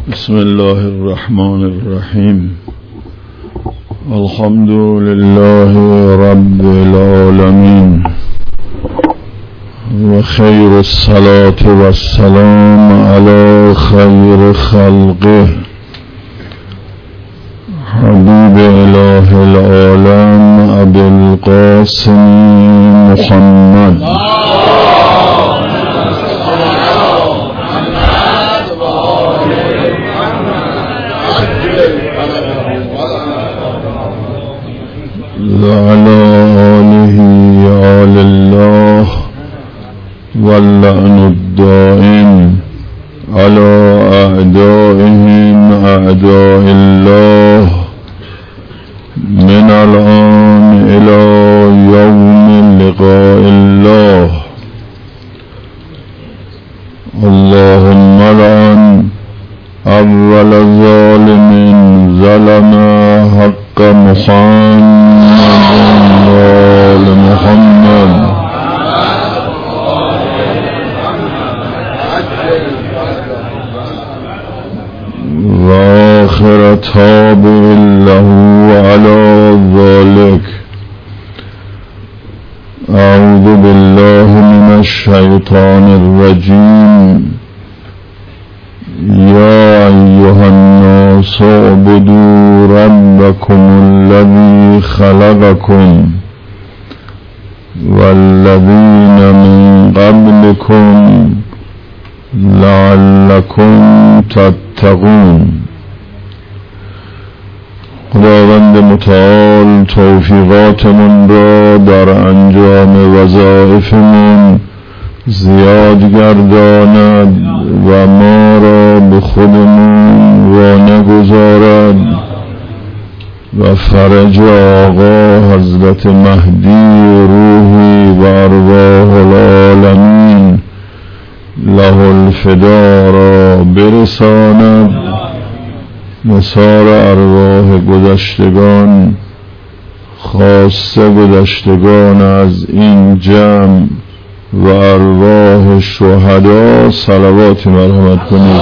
بسم الله الرحمن الرحیم. الحمد لله رب العالمین و خیر الصلاة و السلام علی خیر خلقه حبیب اله العالم ابی القاسم محمد وعلى آله آل الله واللعن الدائم على أعدائهم أعداء الله من الآن إلى يوم لقاء الله. اللهم لعن أول ظالم ظلم حق محمد وآل محمد وآخر تابع له على ذلك. أعوذ بالله من الشيطان الرجيم. يا أيها الناس اعبدوا ربكم الذي خلقكم والذين من قبلكم لعلكم تتقون. خداوند متعال توفیقاتمون را در انجام وظایفمون زیاد گرداند و ما را به خودمون وانگذارد و فرج آقا حضرت مهدی روحی و ارواح العالمین له الفدا را برساند و سایر ارواح گذشتگان خاصه گذشتگان از این جمع و ارواح شهدا صلوات مرحمت کنید.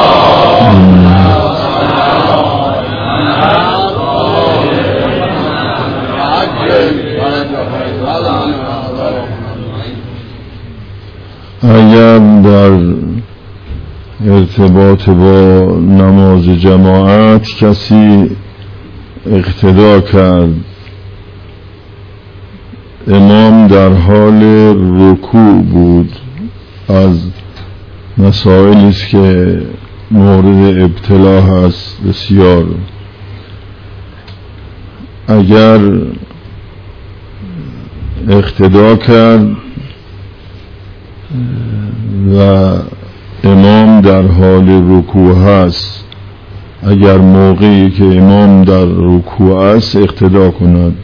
اگر در ارتباط با نماز جماعت کسی اقتدا کرد، امام در حال رکوع بود، از مسائلی است که مورد ابتلا هست بسیار. اگر اقتدا کرد و امام در حال رکوع هست، اگر موقعی که امام در رکوع است اقتدا کند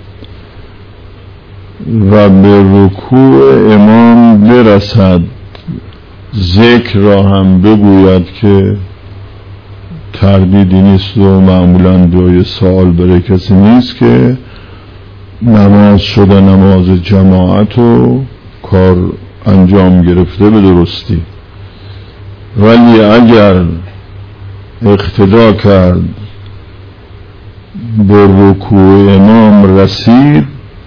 و به رکوع امام برسد، ذکر را هم بگوید که تردیدی نیست و معمولا جای سوال برای کسی نیست که نماز شده، نماز جماعت و کار انجام گرفته به درستی. ولی اگر اقتدا کرد به رکوع امام رسید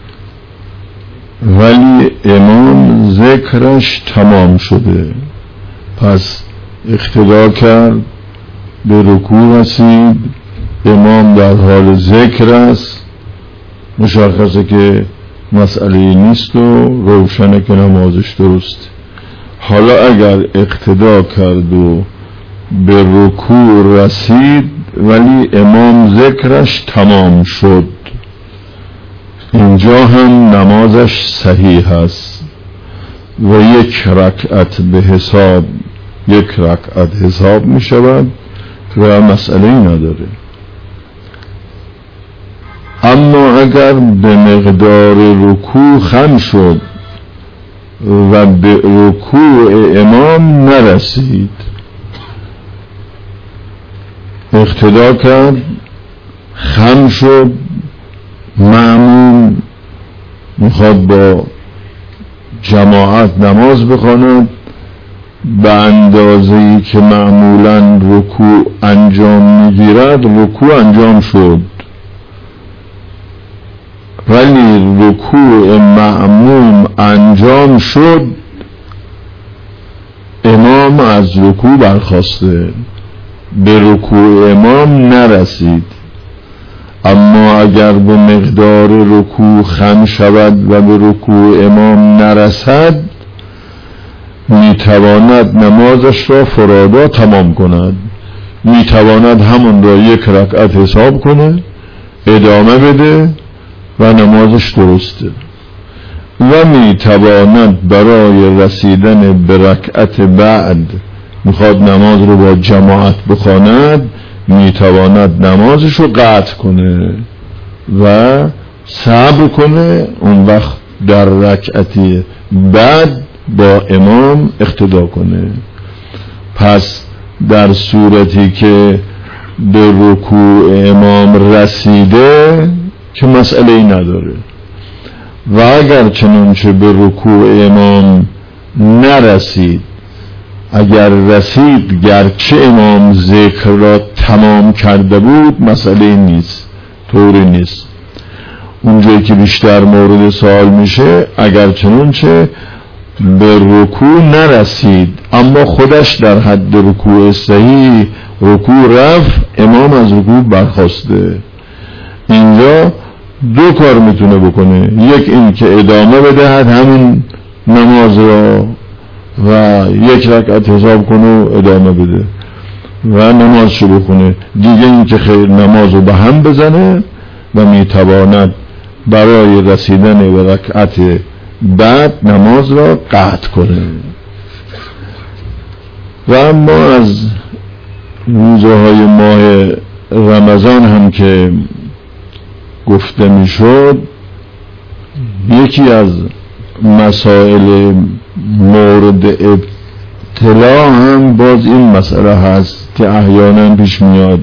ولی امام ذکرش تمام شده، پس اقتدا کرد به رکوع رسید، امام در حال ذکر است، مشخصه که مسئله نیست و روشنه که نمازش درست. حالا اگر اقتدا کرد و به رکوع رسید ولی امام ذکرش تمام شد، اینجا هم نمازش صحیح است و یک رکعت حساب می شود و مسئله نداره. اما اگر به مقدار رکوع خم شد و به رکوع امام نرسید، اقتدا کرد، خم شد، مأموم میخواد با جماعت نماز بخواند به اندازه‌ای که معمولاً رکوع انجام میگیرد رکوع انجام شد، ولی رکوع مأموم انجام شد، امام از رکوع برخاسته، به رکوع امام نرسید. اما اگر به مقدار رکوع خم شود و به رکوع امام نرسد، میتواند نمازش را فرادا تمام کند، میتواند همون را یک رکعت حساب کنه، ادامه بده و نمازش درسته. و میتواند برای رسیدن به رکعت بعد، میخواد نماز رو با جماعت بخواند، میتواند نمازش رو قطع کنه و صبر کنه، اون وقت در رکعتی بعد با امام اقتدا کنه. پس در صورتی که به رکوع امام رسیده که مسئله ای نداره، و اگر چنانچه به رکوع امام نرسید، اگر رسید گرچه امام ذکر را تمام کرده بود مسئله نیست، طوری نیست. اونجایی که بیشتر مورد سوال میشه اگر چنانچه به رکوع نرسید اما خودش در حد رکوع صحیح رکوع رفت، امام از رکوع برخاسته، اینجا دو کار میتونه بکنه، یک این که ادامه بدهد همین نماز را و یک رکعت حساب کنه و ادامه بده و نمازشو بخونه، دیگه این که خیر نمازو به هم بزنه و میتواند برای رسیدن به رکعت بعد نماز را قطع کنه. و اما از روزهای ماه رمضان هم که گفته میشد، یکی از مسائل مورد ابتلا هم باز این مسئله هست که احیانا پیش میاد.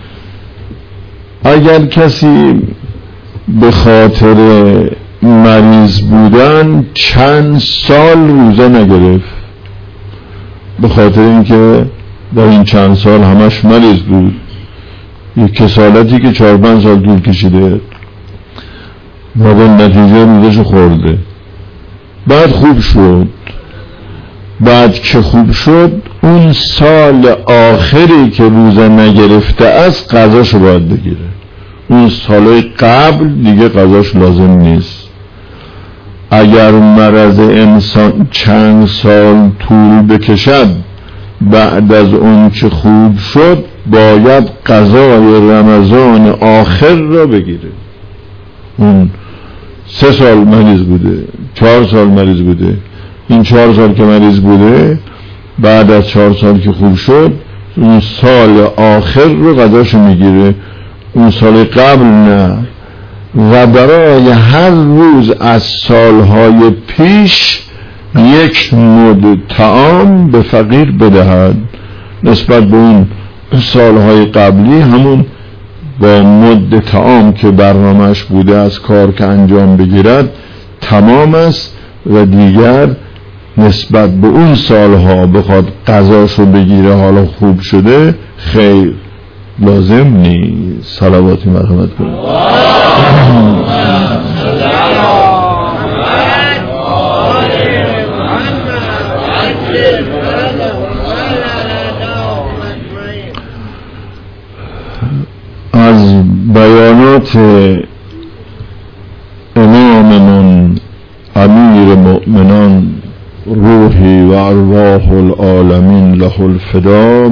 اگر کسی به خاطر مریض بودن چند سال روزه نگرفت، به خاطر اینکه در این چند سال همش مریض بود، یک کسالتی که 4-5 سال طول کشیده و به نتیجه روزش خورده، بعد خوب شد، بعد که خوب شد اون سال آخری که روزه نگرفته از قضاشو باید بگیره، اون سالهای قبل دیگه قضاش لازم نیست. اگر مرض انسان چند سال طول بکشد بعد از اون که خوب شد باید قضای رمضان آخر را بگیره. اون 3 سال مریض بوده، 4 سال مریض بوده، این 4 سال که مریض بوده بعد از 4 سال که خوب شد اون سال آخر رو قضاشو میگیره، اون سال قبل نه. و برای هر روز از سالهای پیش یک مد طعام به فقیر بدهد نسبت به اون سالهای قبلی، همون با مد طعام که برنامهش بوده از کار که انجام بگیرد تمام است و دیگر نسبت به اون سالها بخواد قضاشو بگیره حالا خوب شده خیر لازم نیست. صلواتی مرحمت کنید. از بیانات اماممون امیر مؤمنان روحی و ارواح العالمین له الفدا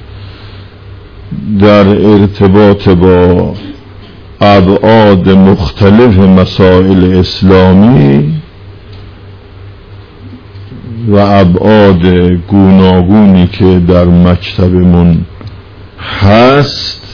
در ارتباط با ابعاد مختلف مسائل اسلامی و ابعاد گوناگونی که در مکتبمون هست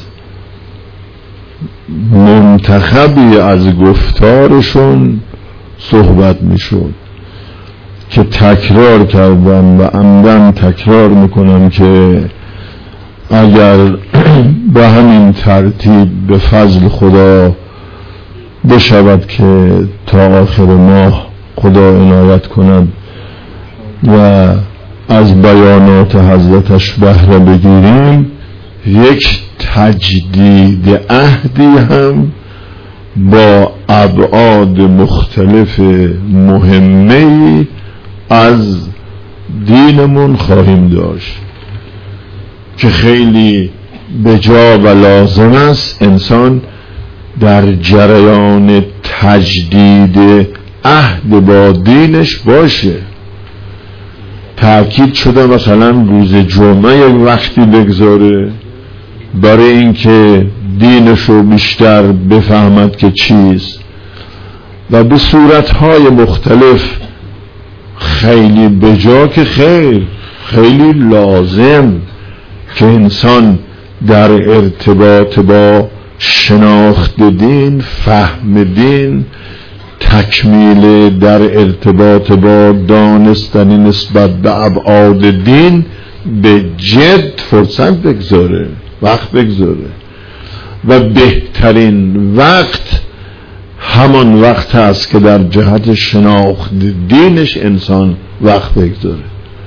منتخبی از گفتارشون صحبت میشد که تکرار کردم و عمدن تکرار میکنم که اگر به همین ترتیب به فضل خدا بشود که تا آخر ماه خدا عنایت کند و از بیانات حضرتش بهره بگیریم، یک تجدید عهدی هم با ابعاد مختلف مهمه از دینمون خواهیم داشت که خیلی بجا و لازم است انسان در جریان تجدید عهد با دینش باشه. تأکید شده مثلا روز جمعه یک وقتی بگذاره برای اینکه دینشو بیشتر بفهمد که چیست، و به صورتهای مختلف خیلی بجا که خیلی لازم که انسان در ارتباط با شناخت دین، فهم دین، تکمیل در ارتباط با دانستن نسبت به ابعاد دین به جد فرصت بگذاره، وقت بگذاره، و بهترین وقت همان وقت است که در جهت شناخت دینش انسان وقت بگذاره.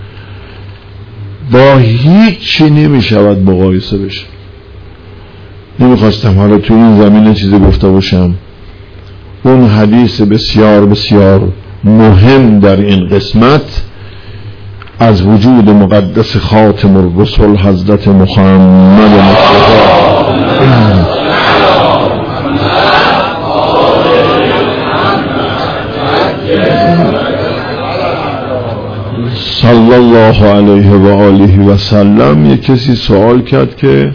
با هیچ چی نمی شود مقایسه بشه. نمیخواستم حالا تو این زمینه چیزی گفته باشم. اون حدیث بسیار بسیار مهم در این قسمت از وجود مقدس خاتم الرسل حضرت محمد مصطفی صلی الله علیه و آله و سلم. یک کسی سوال کرد که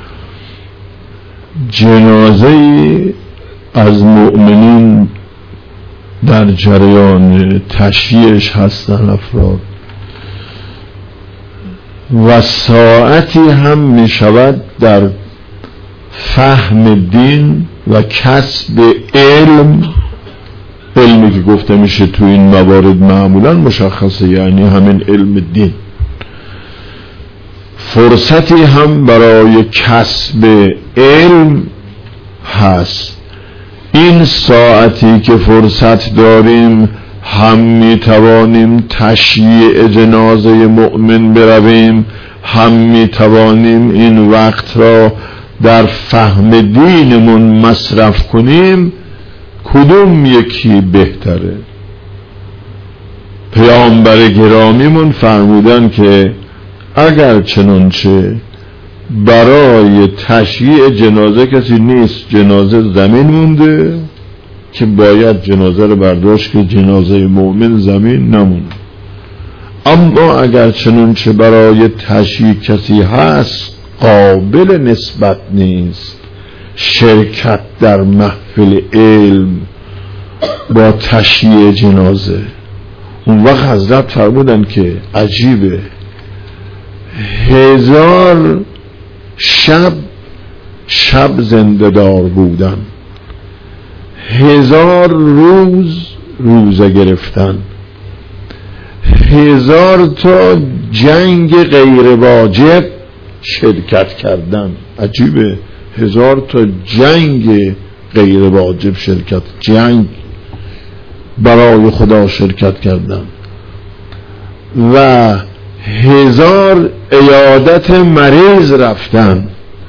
جنازه از مؤمنین در جریان تشییعش هستن افراد و ساعتی هم می شود در فهم دین و کسب علمی که گفته میشه تو این موارد معمولا مشخصه، یعنی همین علم دین، فرصتی هم برای کسب علم هست. این ساعتی که فرصت داریم هم می توانیم تشییع جنازه مؤمن برویم، هم می توانیم این وقت را در فهم دینمون مصرف کنیم. کدوم یکی بهتره؟ پیامبر گرامیمون فرمودن که اگر چنانچه برای تشییع جنازه کسی نیست، جنازه زمین مونده که باید جنازه رو برداشت که جنازه مؤمن زمین نمونده. اما اگر چنانچه برای تشییع کسی هست قابل نسبت نیست، شرکت در محفل علم با تشییع جنازه، اون وقت حضرت فرمودن که عجیبه، 1000 شب زنده دار بودن، 1000 روز روزه گرفتن، 1000 تا جنگ غیر واجب شرکت کردن. عجیبه، 1000 تا جنگ غیر واجب شرکت، جنگ برای خدا شرکت کردن، و 1000 عیادت مریض رفتن،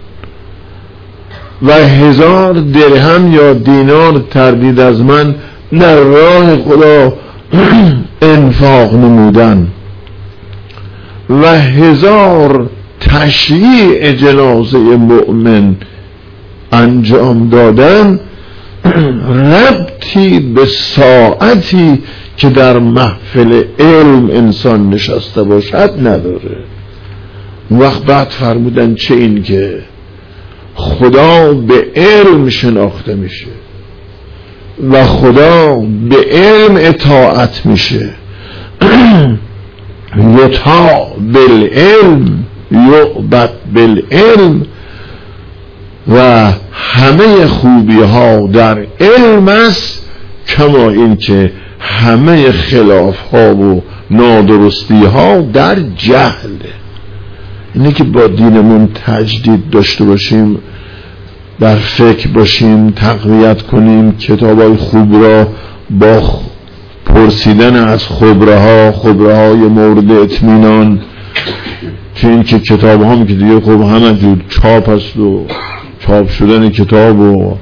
و 1000 درهم یا دینار تردید از من در راه خدا انفاق نمودن، و 1000 تشییع جنازه مؤمن انجام دادن. ربطی به ساعتی که در محفل علم انسان نشسته باشد نداره. وقت بعد فرمودن چه این که خدا به علم شناخته میشه و خدا به علم اطاعت میشه. یطاع بالعلم یعبد بالعلم، و همه خوبی ها در علم است، کما این که همه خلاف ها و نادرستی ها در جهله. اینه که با دینمون تجدید داشته باشیم، در فکر باشیم، تقویت کنیم، کتابای خوب را با پرسیدن از خبرهای مورد اطمینان، که این که کتاب هم که دیگه خب همه جور چاپ هست و چاپ شدن کتاب و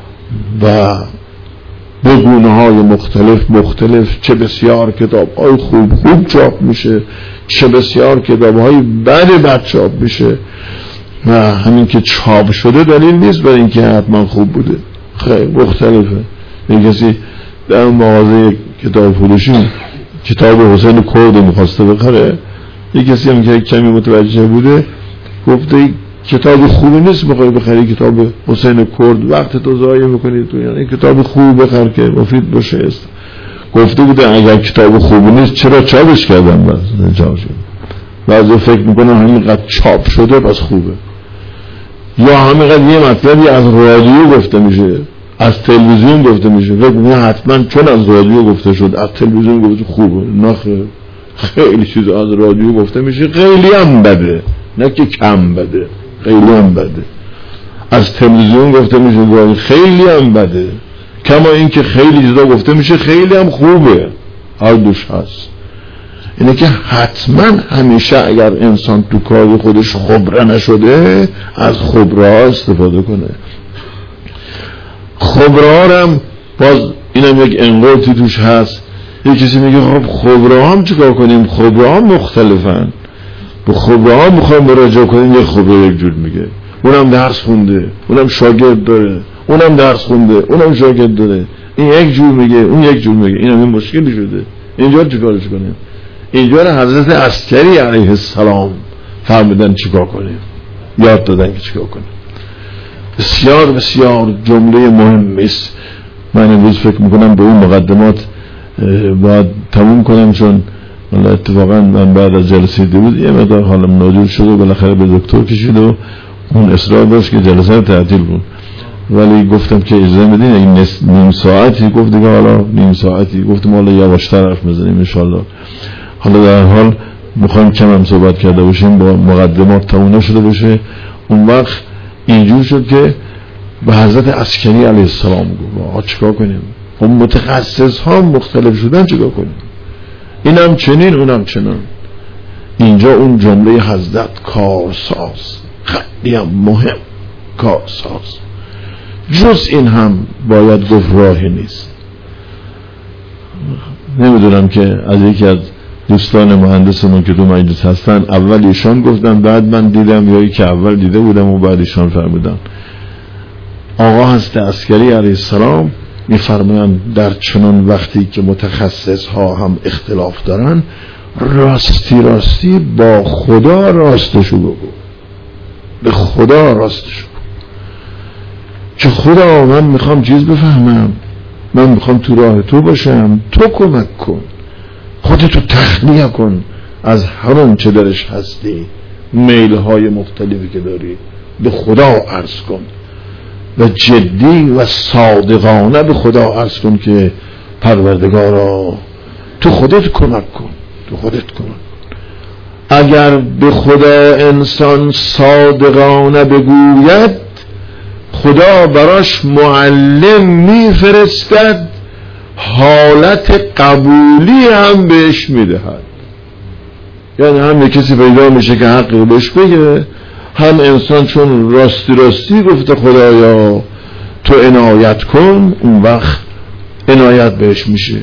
به گونه های مختلف چه بسیار کتاب های خوب چاپ میشه، چه بسیار کتاب های بد چاپ میشه، و همین که چاپ شده دلیل نیست برای اینکه حتما خوب بوده، خیلی مختلفه. این کسی در مغازه کتاب فروشی کتاب حسین کرد میخواسته بخره، یک کسی هم که کمی متوجه بوده گفته کتاب خوبی نیست بخوای بخری کتاب حسین کرد، وقت تو ضایع میکنی تو، یعنی کتاب خوب بخر که مفید باشه است. گفته بوده اگر کتاب خوبی نیست چرا چاپش کردم؟ بس بعضی فکر میکنم همینقدر چاپ شده بس خوبه، یا همینقدر یه مطلبی از رادیو گفته میشه، از تلویزیون گفته میشه، فکر میکنم حتما چون از رادیو گفته شد از تلویزیون گفته خوبه. نه خیلی چیز از رادیو گفته میشه خیلی هم بده، نه که کم بده، خیلی هم بده. از تلویزیون گفته میشه خیلی هم بده، کما این که خیلی چیزا گفته میشه خیلی هم خوبه، هر دوش هست. اینه که حتما همیشه اگر انسان تو کار خودش خبره نشده از خبره ها استفاده کنه. خبره ها هم باز اینم یک انقاطی توش هست. یک کسی میگه خب خبره ها هم چیکار کنیم؟ خبره ها مختلفن، به خبره ها میخوایم مراجعه کنیم. یک خبره یک جور میگه، اونم درس خونده، اونم شاگرد داره، اونم درس خونده، اونم شاگرد داره، این یک جور میگه، اون یک جور میگه. اینم این مشکلی شده. اینجا چیکارش کنیم؟ اینجا حضرت عسکری علیه السلام فرمودن چیکار کنیم، یاد دادن که چیکار کنیم. بسیار بسیار جمله مهمی است. من امروز فکر میکنم به اون مقدمات باید تموم کنم، چون اتفاقا من بعد از جلسه بود یه مقدار حالم ناجور شد و بالاخره به دکتر کشید و اون اصرار داشت که جلسه تعطیل بود، ولی گفتم که اجازه بدین این نیم ساعتی، گفت دیگه حالا نیم ساعتی، گفتم حالا یواشتر حرف بزنیم ان شاءالله. حالا در حال میخوایم کم هم صحبت کرده باشیم، با مقدمات تموم شده باشه. اون وقت اینجور شد که به حضرت عسکری علیه السلام گفت چیکار کنیم؟ اون متخصص ها مختلف شدن، چیکار کنیم؟ اینم چنین اونم چنان. اینجا اون جمله حضرت کارساز، خیلی هم مهم، کارساز. جز این هم باید گفت راهی نیست. نمیدونم که از یکی از دوستان مهندسمون که دو مجلس هستن اول ایشان گفتن بعد من دیدم، یا که اول دیده بودم و بعد ایشان فرمودن. آقا حضرت عسکری علیه السلام میفرمایند در چنان وقتی که متخصص ها هم اختلاف دارن، راستی با خدا راستشو بگو، به خدا راستشو بگو که خدا من میخوام چیز بفهمم، من میخوام تو راه تو باشم، تو کمک کن، خودتو تخلیه کن از هر اون چه درش هستی، میل های مختلفی که داری به خدا عرض کن و جدی و صادقانه به خدا عرض کن که پروردگارا تو خودت کمک کن، تو خودت کمک کن. اگر به خدا انسان صادقانه بگوید، خدا براش معلم میفرستد، حالت قبولی هم بهش میدهد. یعنی هم کسی پیدا میشه که حقی بهش بگه، هم انسان چون راستی گفته خدایا تو عنایت کن، اون وقت عنایت بهش میشه.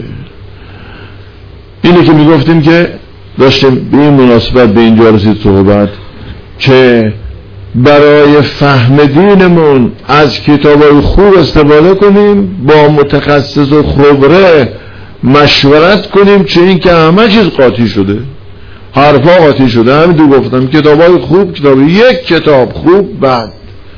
اینه که میگفتیم که داشتیم به این مناسبت به اینجا رسید صحبت که برای فهم دینمون از کتابای خوب استفاده کنیم، با متخصص و خبره مشورت کنیم، چه این که همه چیز قاطی شده، حرفا قاطی شده. همین تو گفتم کتابای خوب، یک کتاب خوب بعد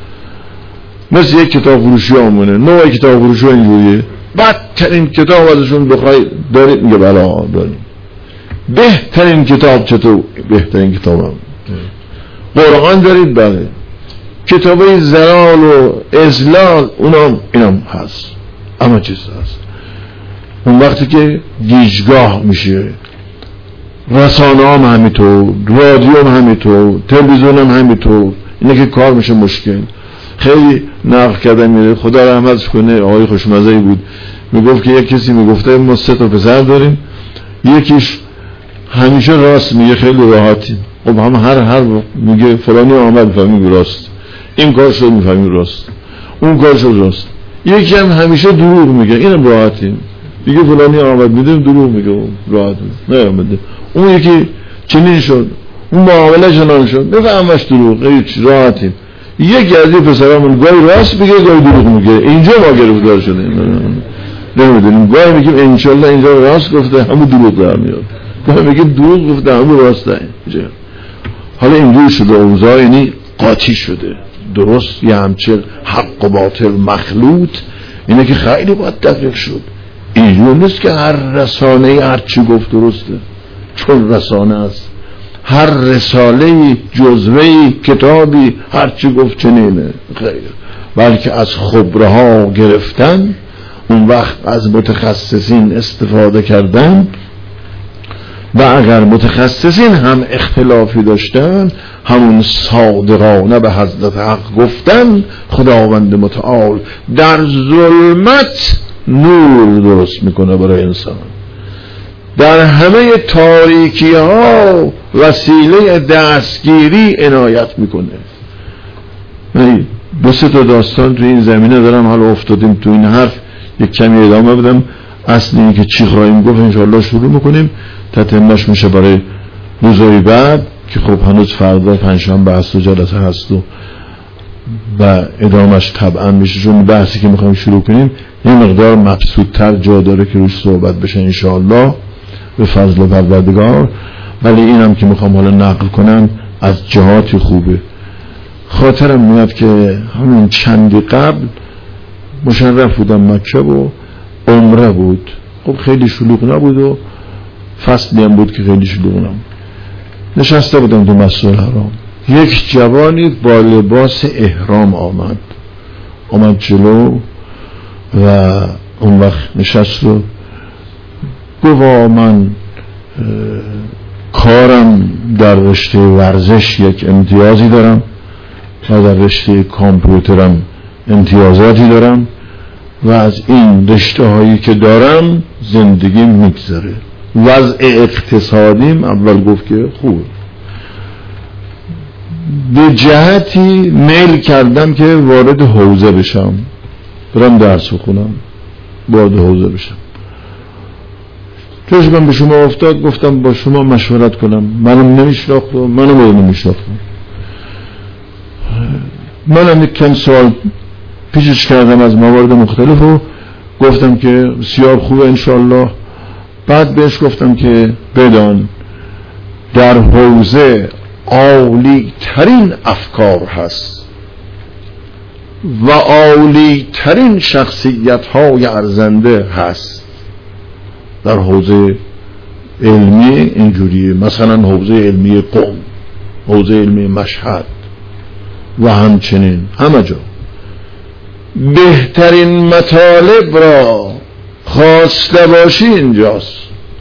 مثل یک کتاب فروشی آمونه، نوع کتاب فروشی اینجوریه، بدترین کتاب ازشون بخوای دارید میگه بلا داریم. بهترین کتاب چطور؟ بهترین کتاب هم قرآن دارید، بله. کتابای زلال و ازلال اینم هست، اما چیز هست. اون وقتی که گیجگاه میشه، رسانه هم همینطور، رادیو هم همینطور، تلویزیون هم همینطور، اینه که کار میشه مشکل. خیلی نقل کردن میره، خدا رحمتش کنه، آقای خوشمزه‌ای بود، میگفت که یک کسی میگفته ما 3 تا پسر داریم، یکیش همیشه راست میگه، خیلی راحتی، خب هم هر میگه فلانی آمد میفهمیم راست، این کار شد میفهمیم راست، اون کار شد راست. یکی هم همیشه دروغ میگه، اینم راحتی، دیگه فلانی آمد میده دروغ میگه راحت نه آمده. اون یکی چنین شد، اون معامله چنان شد، بفهمش دروغ، هیچ راحتی. یکی از این پسرامون گاهی راست میگه گاهی دروغ میگه، اینجا ما گرفتار شده نمیدونیم، گاهی میگیم انشالله اینجا راست گفته همون دروغ در میاد، گاهی میگیم دروغ گفته همون راست در. حالا اینجور شده اوضاع، یعنی قاطی شده. درست یه همچه حق و باطل مخلوط، اینه که خیلی باید دقیق شد. اینجور نیست که هر رسانه‌ای هر چی گفت درسته، چون رسانه است، هر رساله‌ای جزوه‌ای کتابی هر چی گفت چنینه، خیر، بلکه از خبره ها گرفتن، اون وقت از متخصصین استفاده کردن، و اگر متخصصین هم اختلافی داشتن همون صادقانه به حضرت حق گفتن، خداوند متعال در ظلمت نور درست میکنه برای انسان، در همه تاریکی ها وسیله دستگیری عنایت میکنه. من 2-3 تا داستان تو این زمینه دارم، حالا افتادیم تو این حرف یک کمی ادامه بدم. اصل این که چی خواهیم گفت انشاءالله شروع میکنیم، تتمش میشه برای روزهای بعد که خب هنوز فردا پنجشنبه بحث و جلسه هست و ادامش طبعا میشه، چون بحثی که میخوایم شروع کنیم یه مقدار مبسوط‌تر جا داره که روش صحبت بشه انشاءالله به فضل پروردگار. ولی اینم که میخوام حالا نقل کنم از جهاتی خوبه. خاطرم میاد که همین چندی قبل مشرف بودم مکه و عمره بود، خب خیلی شلوغ نبود و فصلی هم بود که خیلی شلوغ نبود. نشسته بودم تو مسجد الحرام، یک جوانی با لباس احرام آمد جلو و اون وقت نشست و گفت من کارم در رشته ورزش یک امتیازی دارم و در رشته کامپیوترم امتیازاتی دارم و از این رشته هایی که دارم زندگی میگذره، وضع اقتصادیم اول گفت که خوب، به جهتی میل کردم که وارد حوزه بشم، برم درس بخونم، وارد حوزه بشم. چشمم به شما افتاد گفتم با شما مشورت کنم، منم نمیشناختم، منم نمیشناختم. منم یک کم سوال پیشش کردم از موارد مختلف و گفتم که بسیار خوبه انشالله. بعد بهش گفتم که بدان در حوزه عالی ترین افکار هست و عالی ترین شخصیت های ارزنده هست. در حوزه علمی اینجوریه، مثلا حوزه علمی قم، حوزه علمی مشهد و همچنین همه جا بهترین مطالب را خواسته باشی اینجاست.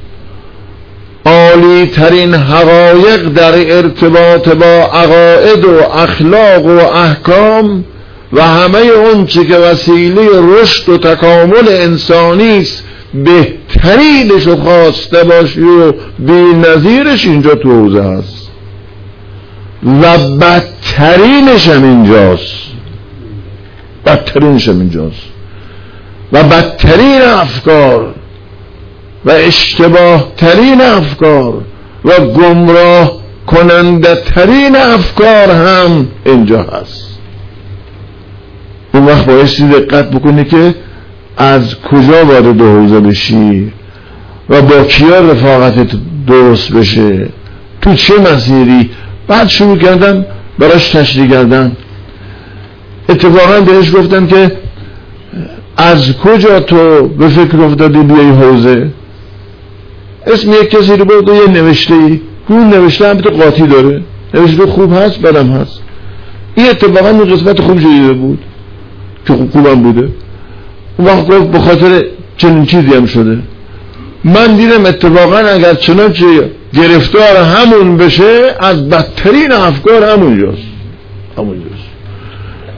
عالی ترین حقایق در ارتباط با عقاید و اخلاق و احکام و همه اون چی که وسیله رشد و تکامل انسانی است بهترینش رو خواسته باشی و بی نظیرش اینجا تو حوزه هست و بدترینش هم اینجاست، بدترینش هم اینجاست و بدترین افکار و اشتباه ترین افکار و گمراه کننده ترین افکار هم اینجا هست. اون وقت بایستی دقت بکنی که از کجا وارد حوزه بشی و با کیا رفاقتت درست بشه، تو چه مسیری. بعد شروع کردن براش تشریح کردن. اتفاقا بهش گفتن که از کجا تو به فکر افتادی بیای حوزه؟ اسم یک کسی رو برد و یه نوشته ای، اون نوشته هم تو قاطی داره، نوشته خوب هست بدم هست. این اتفاقا اون قسمت خوب شده بود که خوبم بوده. اون وقت گفت به خاطر چنین چیزی هم شده. من دیدم اتفاقا اگر چنانچه گرفتار همون بشه از بدترین افکار همونجاست.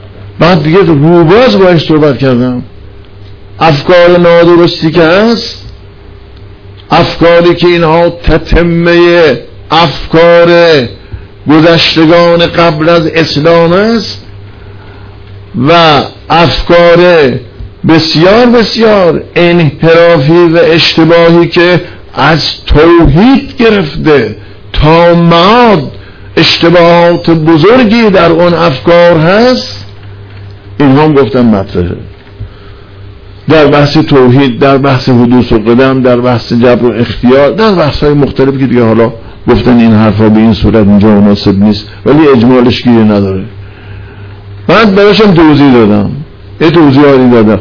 بعد دیگه روباز باش صحبت کردم. افکار نادرستی که هست، افکاری که اینها تتمه افکار گذشتگان قبل از اسلام است و افکار بسیار بسیار انحرافی و اشتباهی که از توحید گرفته تا معاد اشتباهات بزرگی در اون افکار هست، این هم گفتم مطرحه در بحث توحید، در بحث حدوث و قدم، در بحث جبر و اختیار، در بحث های مختلفی که دیگه حالا گفتن این حرفا به این صورت اینجا مناسب نیست ولی اجمالش گیری نداره. بعد براشم توضیح دادم، یه توضیحاتی دادم.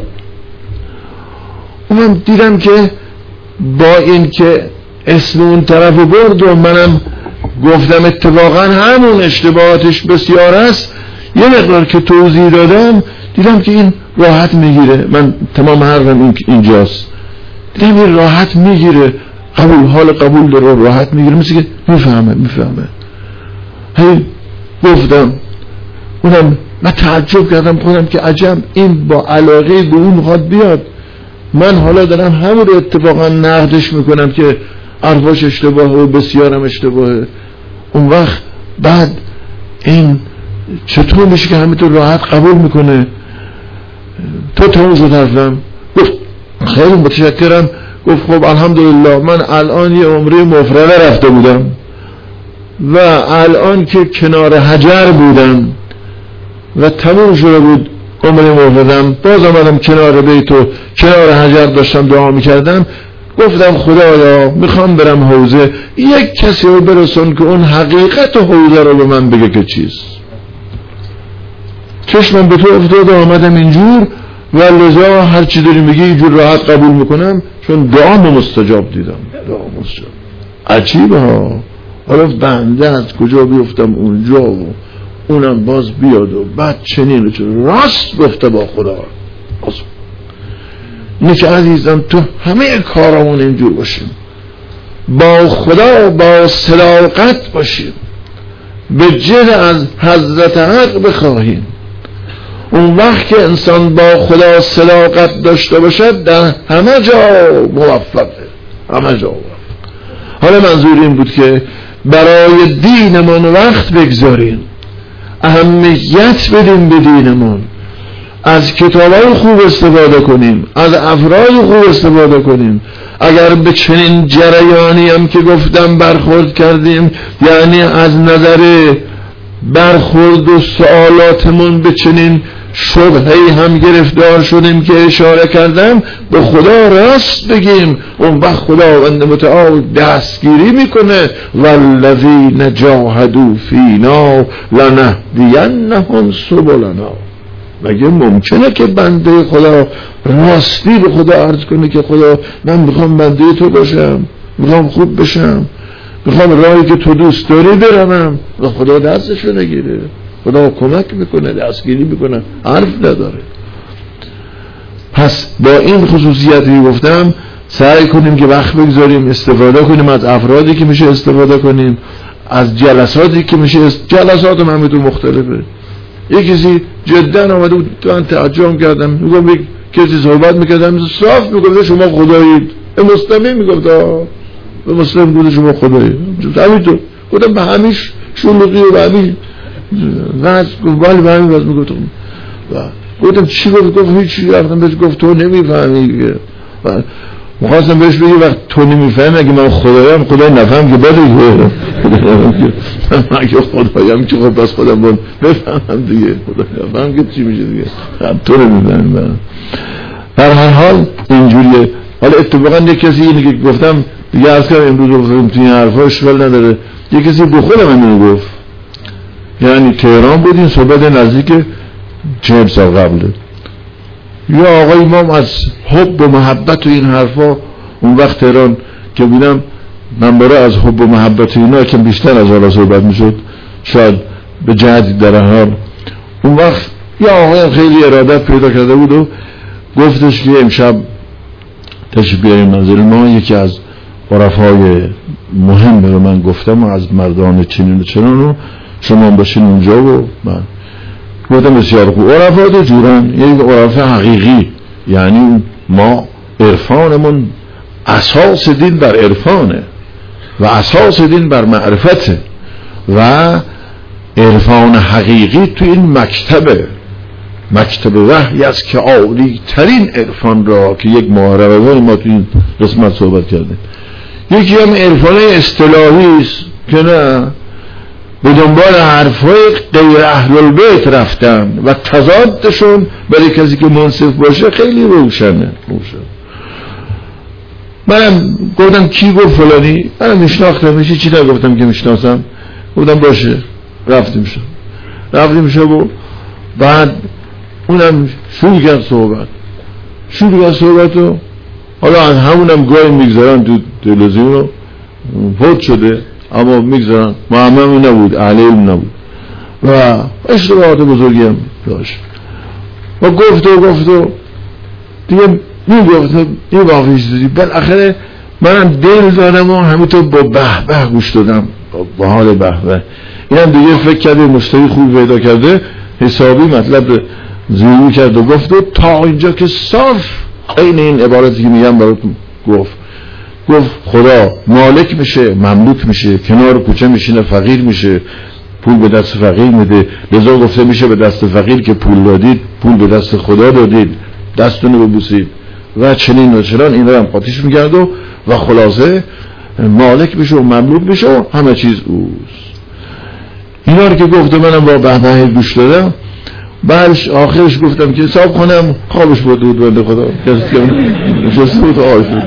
من دیدم که با این که اسم اون طرف برد و منم گفتم اتفاقا همون اشتباهاتش بسیار است، یه مقدار که توضیح دادم دیدم که این راحت میگیره. من تمام حرفم اینجاست. دیدم این راحت میگیره، حال قبول داره، راحت میگیره، مثل که میفهمه. هی گفتم، اونم من تعجب کردم خودم که عجب این با علاقه به اون میخواد بیاد. من حالا دارم همون رو اتفاقا نقدش میکنم که حرفاش اشتباهه و بسیارم اشتباهه. اون وقت بعد این چطور میشه که همینطور راحت قبول میکنه؟ تو تمام شد حرفم. گفت خیلی متشکرم. گفت خب الحمدلله من الان یه عمره مفرغه رفته بودم و الان که کنار حجر بودم و تمام شده بود عمره مفرغم، باز آمدم کنار بیت و کنار حجر داشتم دعا میکردم. گفتم خدایا میخوام برم حوزه، یک کسی رو برسون که اون حقیقت حوزه رو به من بگه که چیست. چشمم به تو افتاد آمدم اینجور و لذا هر چی داری میگی اینجور راحت قبول میکنم، چون دعا مستجاب دیدم. دعا مستجاب عجیبه ها. حالا بنده از کجا بیفتم اونجا و اونم باز بیاد و بعد چنین راست گفته با خدا. اینه که عزیزم تو همه کارمون اینجور باشیم، با خدا با صداقت باشیم، به جد از حضرت حق بخواهیم. اون وقت که انسان با خدا صداقت داشته باشد در همه جا موفقه، همه جا موفق. حالا منظور این بود که برای دینمون وقت بگذاریم، اهمیت بدیم به دینمون، از کتابای خوب استفاده کنیم، از افراد خوب استفاده کنیم. اگر به چنین جریانی هم که گفتم برخورد کردیم، یعنی از نظر برخورد و سوالاتمون به چنین شبهه‌ای هم گرفتار شدیم که اشاره کردم، به خدا راست بگیم، اون وقت خداوند متعال دستگیری میکنه. والذین جاهدوا فینا لنهدینهم سبلنا. مگه ممکنه که بنده خدا راستی به خدا عرض کنه که خدا من میخوام بنده تو باشم، میخوام خوب بشم، میخوام راهی که تو دوست داری بروم، و خدا دستشو نگیره، خدا کمک میکنه، دستگیری میکنه، حرف نداره. پس با این خصوصیتی گفتم سعی کنیم که وقت بگذاریم، استفاده کنیم از افرادی که میشه استفاده کنیم، از جلساتی که میشه جلسات هم همینطور مختلفه. یک کسی جدا آمده بود، من تعجب کردم، میگم یک کسی صحبت میکردم صاف میگفت شما خدایید، مسلمی میگفت به مسلم گفت شما خدایید، همینطور گفتم به همیش شلوغی و به همیش وز گفت ولی به همین وز میگفت. گفتم چی گفت هیچی. رفتم بهش گفت تو نمیفهمی. مخواستم بهش بگی وقت تو نمیفهمی اگه من خدایم، خدای نفهم که بده اگه خدایم که خب بس خودم باید بفهمم دیگه، خدای نفهم که چی میشه دیگه، تو نمیفهمی. در هر حال اینجوریه. حالا اتفاقا یک کسی اینی که گفتم دیگه از کردم امروز گفتم توی این حرفا اشکال نداره، یک کسی به خودم اینو گفت، یعنی تهران بودیم صحبت نزدیک 40 سال قبله، یا آقای امام از حب و محبت و این حرفا. اون وقت تهران که بودم من برای از حب و محبت اینا که بیشتر از حالا صحبت میشد، شاید به جهتی در حال. اون وقت یا آقای خیلی ارادت پیدا کرده بود و گفتش که امشب تشریف بیاریم منزل ما، یکی از عرفای مهم رو من گفتم و از مردان چنین و چنان و شما باشین اونجا. و من گفتم بسیار خوب. عرفا دو جورن، یک عرف حقیقی، یعنی ما عرفانمون اساس دین بر عرفانه و اساس دین بر معرفته و عرفان حقیقی تو این مکتب وحی است که عالی ترین عرفان را که یک محاربه ما تو این قسمت صحبت کردیم. یکی هم عرفان اصطلاحی است که نه، به دنبال حرفای غیر اهل البیت رفتن و تضادشون برای کسی که منصف باشه خیلی روشنه. منم گفتم کی گفت فلانی، منم میشناختم، چی نگفتم که میشناسم. گفتم باشه، رفتیم شب و بعد اونم شروع کرد صحبت و حالا از همونم گاهی میگذارن تو تلویزیون رو، فوت شده اما میگذارن، معمم نبود، اهل علم نبود و اشتباهات بزرگی هم داشت و گفت و دیگه میگفت یه باقی چیزی. بالاخره منم دل دارم و همینطور با به گوش دادم، با حال به اینم دیگه فکر کرده مشتری خوب پیدا کرده، حسابی مطلب زیرو کرد و گفت و تا اینجا که صاف این عبارتی که میگم براتون گفت خدا مالک میشه، مملوک میشه، کنار کوچه میشینه، فقیر میشه، پول به دست فقیر میده، لذا گفته میشه به دست فقیر که پول دادید، پول به دست خدا دادید، دستونو ببوسید و چنین و چنان. این رو هم قاطیش میکرد و خلاصه مالک میشه و مملوک میشه و همه چیز اوست. اینا رو که گفته منم با به گوش دادم. بعدش آخرش گفتم که حساب کنم خوابش بود بنده خدا نشسته بود آشد